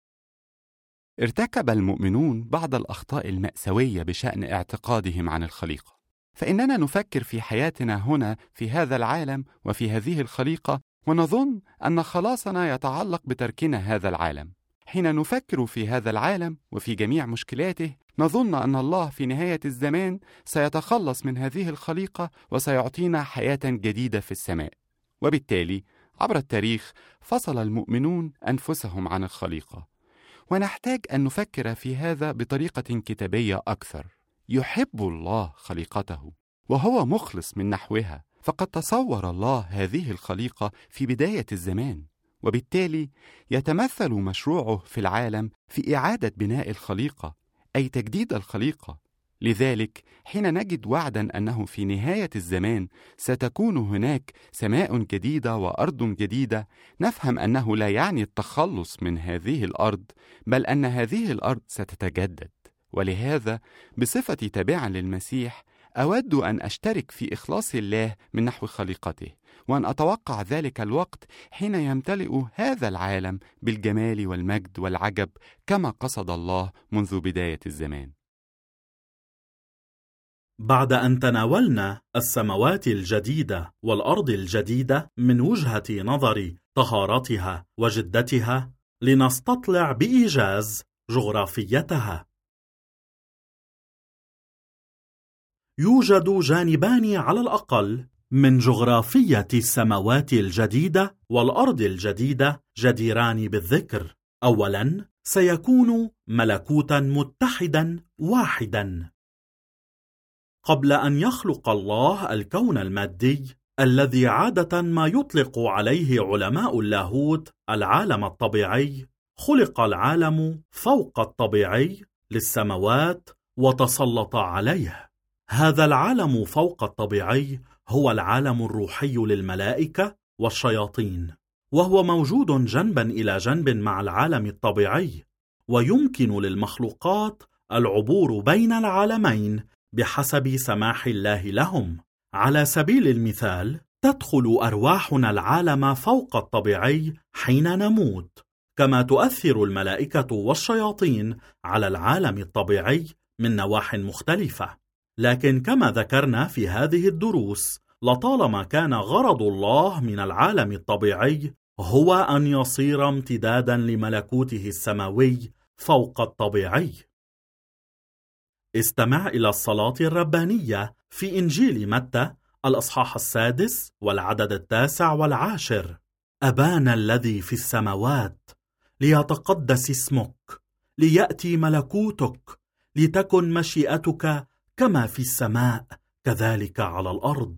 ارتكب المؤمنون بعض الأخطاء المأساوية بشأن اعتقادهم عن الخليقة، فإننا نفكر في حياتنا هنا في هذا العالم وفي هذه الخليقة، ونظن أن خلاصنا يتعلق بتركنا هذا العالم. حين نفكر في هذا العالم وفي جميع مشكلاته، نظن أن الله في نهاية الزمان سيتخلص من هذه الخليقة وسيعطينا حياة جديدة في السماء. وبالتالي عبر التاريخ فصل المؤمنون أنفسهم عن الخليقة، ونحتاج أن نفكر في هذا بطريقة كتابية أكثر. يحب الله خليقته وهو مخلص من نحوها، فقد تصور الله هذه الخليقة في بداية الزمان، وبالتالي يتمثل مشروعه في العالم في إعادة بناء الخليقة، أي تجديد الخليقة. لذلك حين نجد وعدا أنه في نهاية الزمان ستكون هناك سماء جديدة وأرض جديدة، نفهم أنه لا يعني التخلص من هذه الأرض، بل أن هذه الأرض ستتجدد. ولهذا بصفة تابع للمسيح أود أن أشترك في إخلاص الله من نحو خليقته، وأن أتوقع ذلك الوقت حين يمتلئ هذا العالم بالجمال والمجد والعجب كما قصد الله منذ بداية الزمان. بعد أن تناولنا السماوات الجديدة والأرض الجديدة من وجهة نظر طهارتها وجدتها، لنستطلع بإيجاز جغرافيتها. يوجد جانبان على الأقل من جغرافية السماوات الجديدة والأرض الجديدة جديران بالذكر. أولاً، سيكون ملكوتاً متحداً واحداً. قبل أن يخلق الله الكون المادي الذي عادة ما يطلق عليه علماء اللاهوت العالم الطبيعي، خلق العالم فوق الطبيعي للسماوات وتسلط عليه. هذا العالم فوق الطبيعي هو العالم الروحي للملائكة والشياطين، وهو موجود جنبا إلى جنب مع العالم الطبيعي، ويمكن للمخلوقات العبور بين العالمين بحسب سماح الله لهم. على سبيل المثال، تدخل أرواحنا العالم فوق الطبيعي حين نموت، كما تؤثر الملائكة والشياطين على العالم الطبيعي من نواح مختلفة. لكن كما ذكرنا في هذه الدروس، لطالما كان غرض الله من العالم الطبيعي هو أن يصير امتدادا لملكوته السماوي فوق الطبيعي. استمع إلى الصلاة الربانية في إنجيل متى الأصحاح السادس والعدد التاسع والعاشر: أبانا الذي في السماوات، ليتقدس اسمك، ليأتي ملكوتك، لتكن مشيئتك كما في السماء كذلك على الأرض.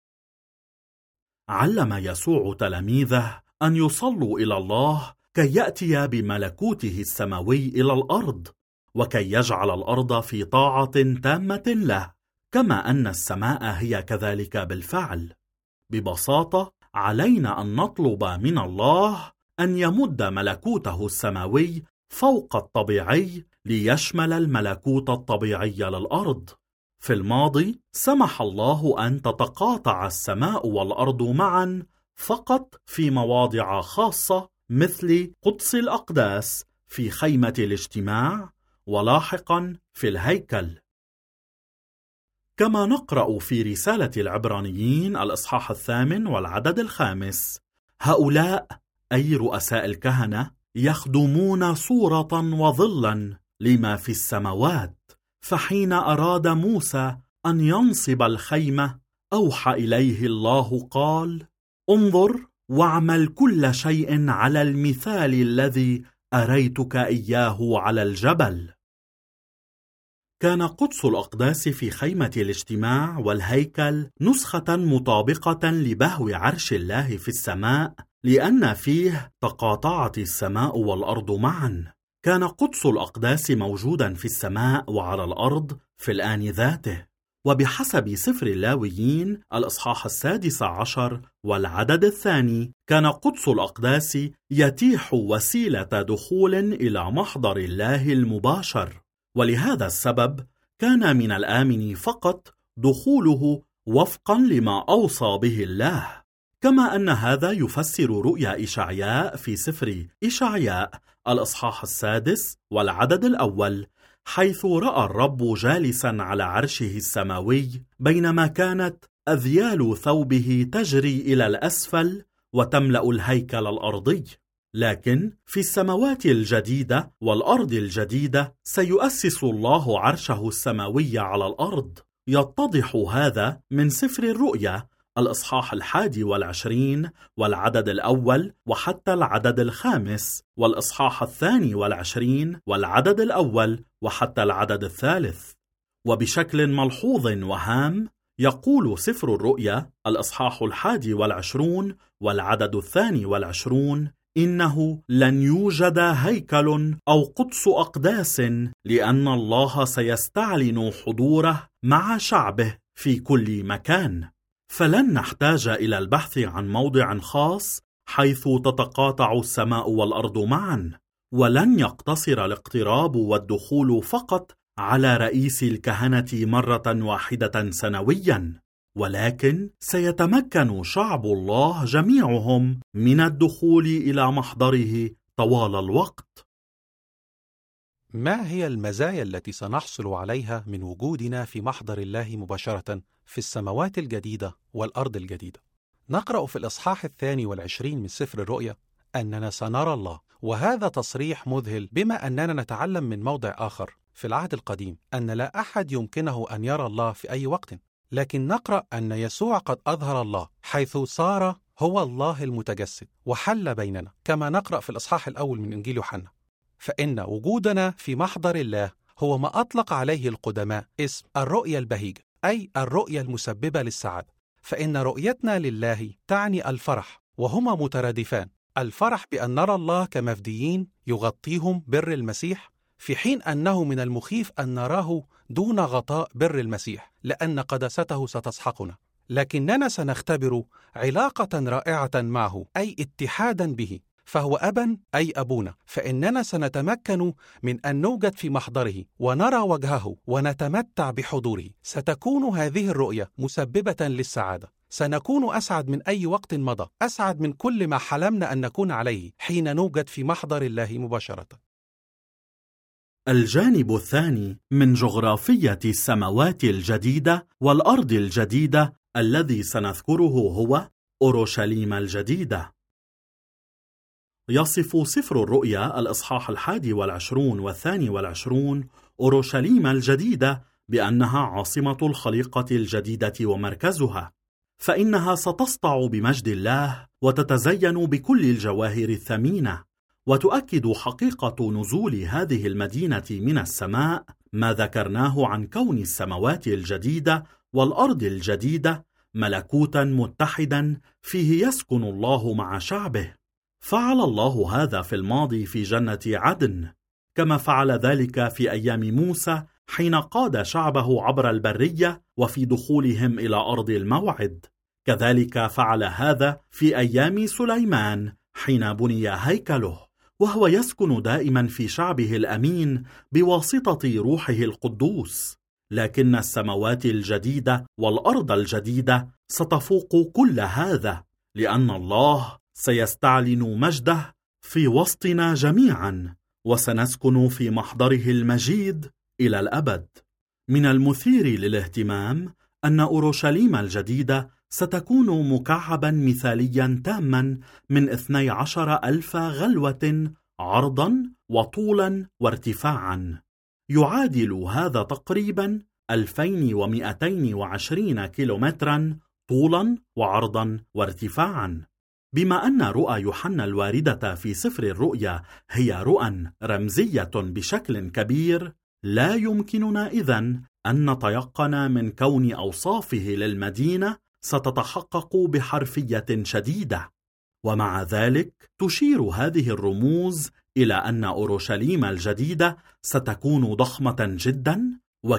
علم يسوع تلاميذه أن يصلوا إلى الله كي يأتي بملكوته السماوي إلى الأرض، وكي يجعل الأرض في طاعة تامة له، كما أن السماء هي كذلك بالفعل. ببساطة، علينا أن نطلب من الله أن يمد ملكوته السماوي فوق الطبيعي ليشمل الملكوت الطبيعي للأرض. في الماضي سمح الله أن تتقاطع السماء والأرض معا فقط في مواضع خاصة مثل قدس الأقداس في خيمة الاجتماع ولاحقا في الهيكل. كما نقرأ في رسالة العبرانيين الإصحاح الثامن والعدد الخامس: هؤلاء أي رؤساء الكهنة يخدمون صورة وظلا لما في السماوات، فحين أراد موسى أن ينصب الخيمة أوحى إليه الله قال: انظر واعمل كل شيء على المثال الذي أريتك إياه على الجبل. كان قدس الأقداس في خيمة الاجتماع والهيكل نسخة مطابقة لبهو عرش الله في السماء، لأن فيه تقاطعت السماء والأرض معا. كان قدس الأقداس موجودا في السماء وعلى الأرض في الآن ذاته. وبحسب سفر اللاويين الإصحاح السادس عشر والعدد الثاني، كان قدس الأقداس يتيح وسيلة دخول إلى محضر الله المباشر، ولهذا السبب كان من الآمن فقط دخوله وفقا لما أوصى به الله. كما أن هذا يفسر رؤيا إشعياء في سفر إشعياء الإصحاح السادس والعدد الأول، حيث رأى الرب جالسا على عرشه السماوي، بينما كانت أذيال ثوبه تجري إلى الأسفل وتملأ الهيكل الأرضي. لكن في السماوات الجديدة والأرض الجديدة سيؤسس الله عرشه السماوي على الأرض. يتضح هذا من سفر الرؤيا الإصحاح الحادي والعشرين والعدد الأول وحتى العدد الخامس، والإصحاح الثاني والعشرين والعدد الأول وحتى العدد الثالث. وبشكل ملحوظ وهام يقول سفر الرؤيا الإصحاح الحادي والعشرون والعدد الثاني والعشرون: إنه لن يوجد هيكل أو قدس أقداس، لأن الله سيستعلن حضوره مع شعبه في كل مكان. فلن نحتاج إلى البحث عن موضع خاص حيث تتقاطع السماء والأرض معا، ولن يقتصر الاقتراب والدخول فقط على رئيس الكهنة مرة واحدة سنويا، ولكن سيتمكن شعب الله جميعهم من الدخول إلى محضره طوال الوقت. ما هي المزايا التي سنحصل عليها من وجودنا في محضر الله مباشرة في السماوات الجديدة والأرض الجديدة؟ نقرأ في الإصحاح الثاني والعشرين من سفر الرؤيا أننا سنرى الله، وهذا تصريح مذهل، بما أننا نتعلم من موضع آخر في العهد القديم أن لا أحد يمكنه أن يرى الله في أي وقت. لكن نقرأ أن يسوع قد أظهر الله، حيث صار هو الله المتجسد وحل بيننا، كما نقرأ في الإصحاح الأول من إنجيل يوحنا. فإن وجودنا في محضر الله هو ما أطلق عليه القدماء اسم الرؤية البهيجة، أي الرؤية المسببة للسعادة. فإن رؤيتنا لله تعني الفرح، وهما مترادفان: الفرح بأن نرى الله كمفديين يغطيهم بر المسيح، في حين أنه من المخيف أن نراه دون غطاء بر المسيح، لأن قداسته ستسحقنا. لكننا سنختبر علاقة رائعة معه، أي اتحادا به، فهو أبا أي أبونا. فإننا سنتمكن من أن نوجد في محضره ونرى وجهه ونتمتع بحضوره. ستكون هذه الرؤية مسببة للسعادة. سنكون أسعد من أي وقت مضى، أسعد من كل ما حلمنا أن نكون عليه حين نوجد في محضر الله مباشرة. الجانب الثاني من جغرافية السماوات الجديدة والأرض الجديدة الذي سنذكره هو أورشليم الجديدة. يصف سفر الرؤيا الإصحاح الحادي والعشرون والثاني والعشرون أورشليم الجديدة بأنها عاصمة الخليقة الجديدة ومركزها، فإنها ستسطع بمجد الله وتتزين بكل الجواهر الثمينة. وتؤكد حقيقة نزول هذه المدينة من السماء ما ذكرناه عن كون السماوات الجديدة والأرض الجديدة ملكوتا متحدا فيه يسكن الله مع شعبه. فعل الله هذا في الماضي في جنة عدن، كما فعل ذلك في أيام موسى حين قاد شعبه عبر البرية وفي دخولهم إلى أرض الموعد. كذلك فعل هذا في أيام سليمان حين بني هيكله. وهو يسكن دائما في شعبه الأمين بواسطة روحه القدوس. لكن السماوات الجديدة والأرض الجديدة ستفوق كل هذا، لأن الله سيستعلن مجده في وسطنا جميعا، وسنسكن في محضره المجيد إلى الأبد. من المثير للاهتمام أن أورشليم الجديدة ستكون مكعبا مثاليا تاما من اثني عشر ألف غلوة عرضا وطولا وارتفاعا، يعادل هذا تقريبا ألفين ومئتين وعشرين كيلومترا طولا وعرضا وارتفاعا. بما أن رؤى يوحنا الواردة في سفر الرؤيا هي رؤى رمزية بشكل كبير، لا يمكننا إذن أن نتيقن من كون أوصافه للمدينة ستتحقق بحرفية شديدة. ومع ذلك تشير هذه الرموز إلى أن أورشليم الجديدة ستكون ضخمة جدا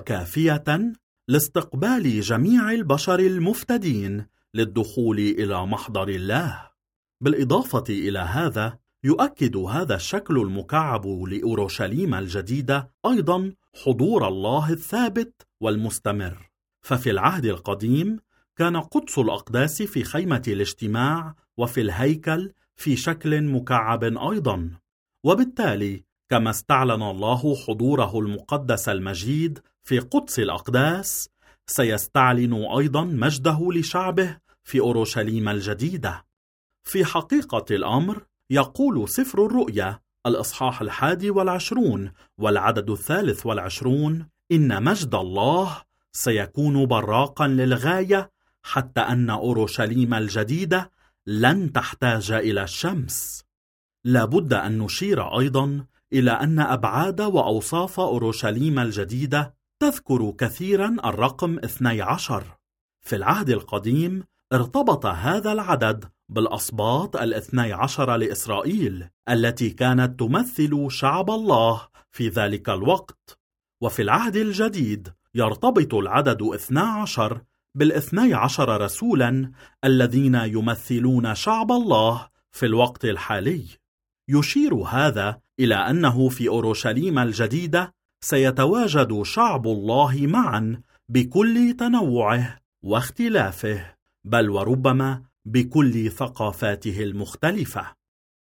وكافية لاستقبال جميع البشر المفتدين للدخول إلى محضر الله. بالإضافة إلى هذا، يؤكد هذا الشكل المكعب لأورشليم الجديدة أيضا حضور الله الثابت والمستمر. ففي العهد القديم كان قدس الأقداس في خيمة الاجتماع وفي الهيكل في شكل مكعب أيضا، وبالتالي كما استعلن الله حضوره المقدس المجيد في قدس الأقداس، سيستعلن أيضا مجده لشعبه في أورشليم الجديدة. في حقيقة الأمر يقول سفر الرؤيا الإصحاح الحادي والعشرون والعدد الثالث والعشرون إن مجد الله سيكون براقا للغاية، حتى أن أورشليم الجديدة لن تحتاج إلى الشمس. لابد أن نشير أيضا إلى أن أبعاد وأوصاف أورشليم الجديدة تذكر كثيرا الرقم اثني عشر. في العهد القديم ارتبط هذا العدد بالأسباط الاثني عشر لإسرائيل التي كانت تمثل شعب الله في ذلك الوقت، وفي العهد الجديد يرتبط العدد اثني عشر بالاثني عشر رسولا الذين يمثلون شعب الله في الوقت الحالي. يشير هذا إلى أنه في أورشليم الجديدة سيتواجد شعب الله معا بكل تنوعه واختلافه، بل وربما بكل ثقافاته المختلفة.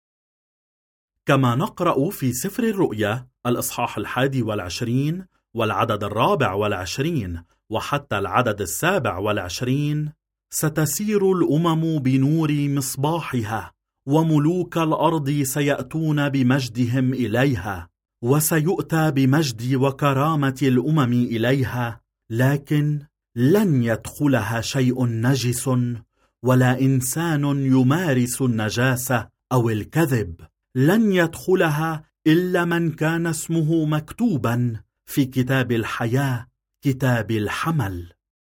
كما نقرأ في سفر الرؤيا الإصحاح الحادي والعشرين والعدد الرابع والعشرين وحتى العدد السابع والعشرين: ستسير الأمم بنور مصباحها، وملوك الأرض سيأتون بمجدهم إليها، وسيؤتى بمجد وكرامة الأمم إليها، لكن لن يدخلها شيء نجس ولا إنسان يمارس النجاسة أو الكذب. لن يدخلها إلا من كان اسمه مكتوبا في كتاب الحياة، كتاب الحمل.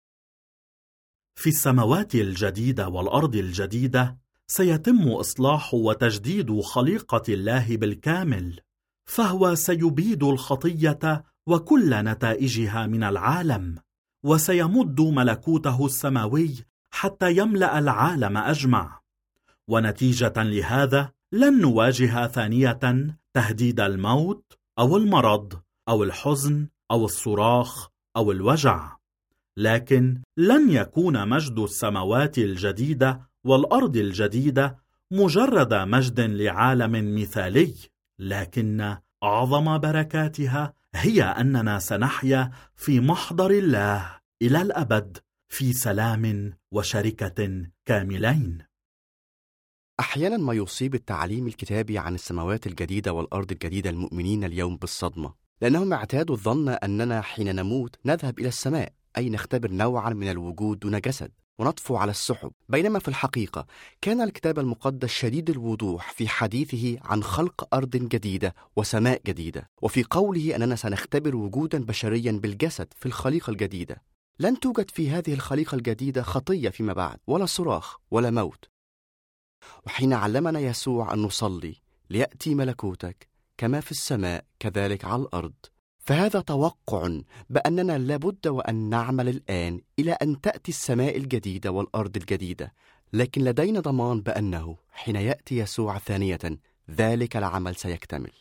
في السماوات الجديدة والأرض الجديدة سيتم إصلاح وتجديد خليقة الله بالكامل، فهو سيبيد الخطية وكل نتائجها من العالم، وسيمد ملكوته السماوي حتى يملأ العالم أجمع. ونتيجة لهذا لن نواجه ثانية تهديد الموت أو المرض أو الحزن أو الصراخ أو الوجع. لكن لن يكون مجد السماوات الجديدة والأرض الجديدة مجرد مجد لعالم مثالي، لكن أعظم بركاتها هي أننا سنحيا في محضر الله إلى الأبد في سلام وشركة كاملين. أحيانا ما يصيب التعليم الكتابي عن السماوات الجديدة والأرض الجديدة المؤمنين اليوم بالصدمة، لأنهم اعتادوا الظن أننا حين نموت نذهب إلى السماء، أي نختبر نوعا من الوجود دون جسد ونطفو على السحب، بينما في الحقيقة كان الكتاب المقدس شديد الوضوح في حديثه عن خلق أرض جديدة وسماء جديدة، وفي قوله أننا سنختبر وجودا بشريا بالجسد في الخليقة الجديدة. لن توجد في هذه الخليقة الجديدة خطية فيما بعد، ولا صراخ ولا موت. وحين علمنا يسوع أن نصلي ليأتي ملكوتك كما في السماء كذلك على الأرض، فهذا توقع بأننا لابد وأن نعمل الآن إلى أن تأتي السماء الجديدة والأرض الجديدة، لكن لدينا ضمان بأنه حين يأتي يسوع ثانية ذلك العمل سيكتمل.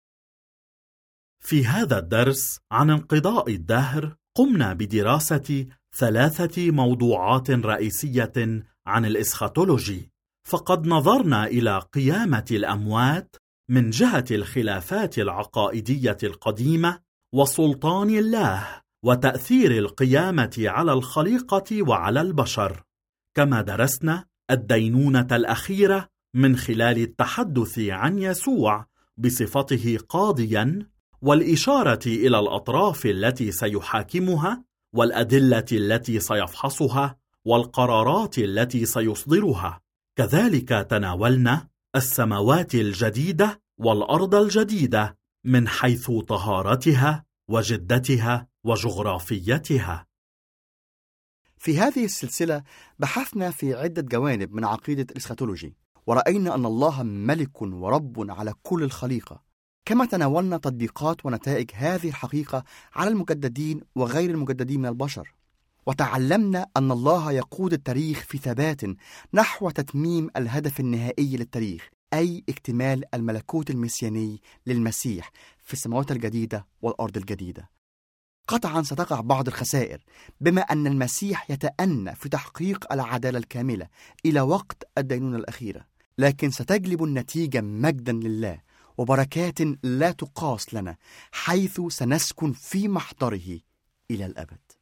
في هذا الدرس عن انقضاء الدهر قمنا بدراسة ثلاثة موضوعات رئيسية عن الإسخاتولوجي، فقد نظرنا إلى قيامة الأموات من جهة الخلافات العقائدية القديمة وسلطان الله وتأثير القيامة على الخليقة وعلى البشر، كما درسنا الدينونة الأخيرة من خلال التحدث عن يسوع بصفته قاضياً والإشارة إلى الأطراف التي سيحاكمها والأدلة التي سيفحصها والقرارات التي سيصدرها. كذلك تناولنا السماوات الجديدة والأرض الجديدة من حيث طهارتها وجدتها وجغرافيتها. في هذه السلسلة بحثنا في عدة جوانب من عقيدة الإسخاتولوجي، ورأينا أن الله ملك ورب على كل الخليقة، كما تناولنا تطبيقات ونتائج هذه الحقيقة على المجددين وغير المجددين من البشر، وتعلمنا أن الله يقود التاريخ في ثبات نحو تتميم الهدف النهائي للتاريخ، أي اكتمال الملكوت المسياني للمسيح في السماوات الجديدة والأرض الجديدة. قطعا ستقع بعض الخسائر بما أن المسيح يتأنى في تحقيق العدالة الكاملة إلى وقت الدينونة الأخيرة، لكن ستجلب النتيجة مجدا لله وبركات لا تقاس لنا، حيث سنسكن في محضره إلى الأبد.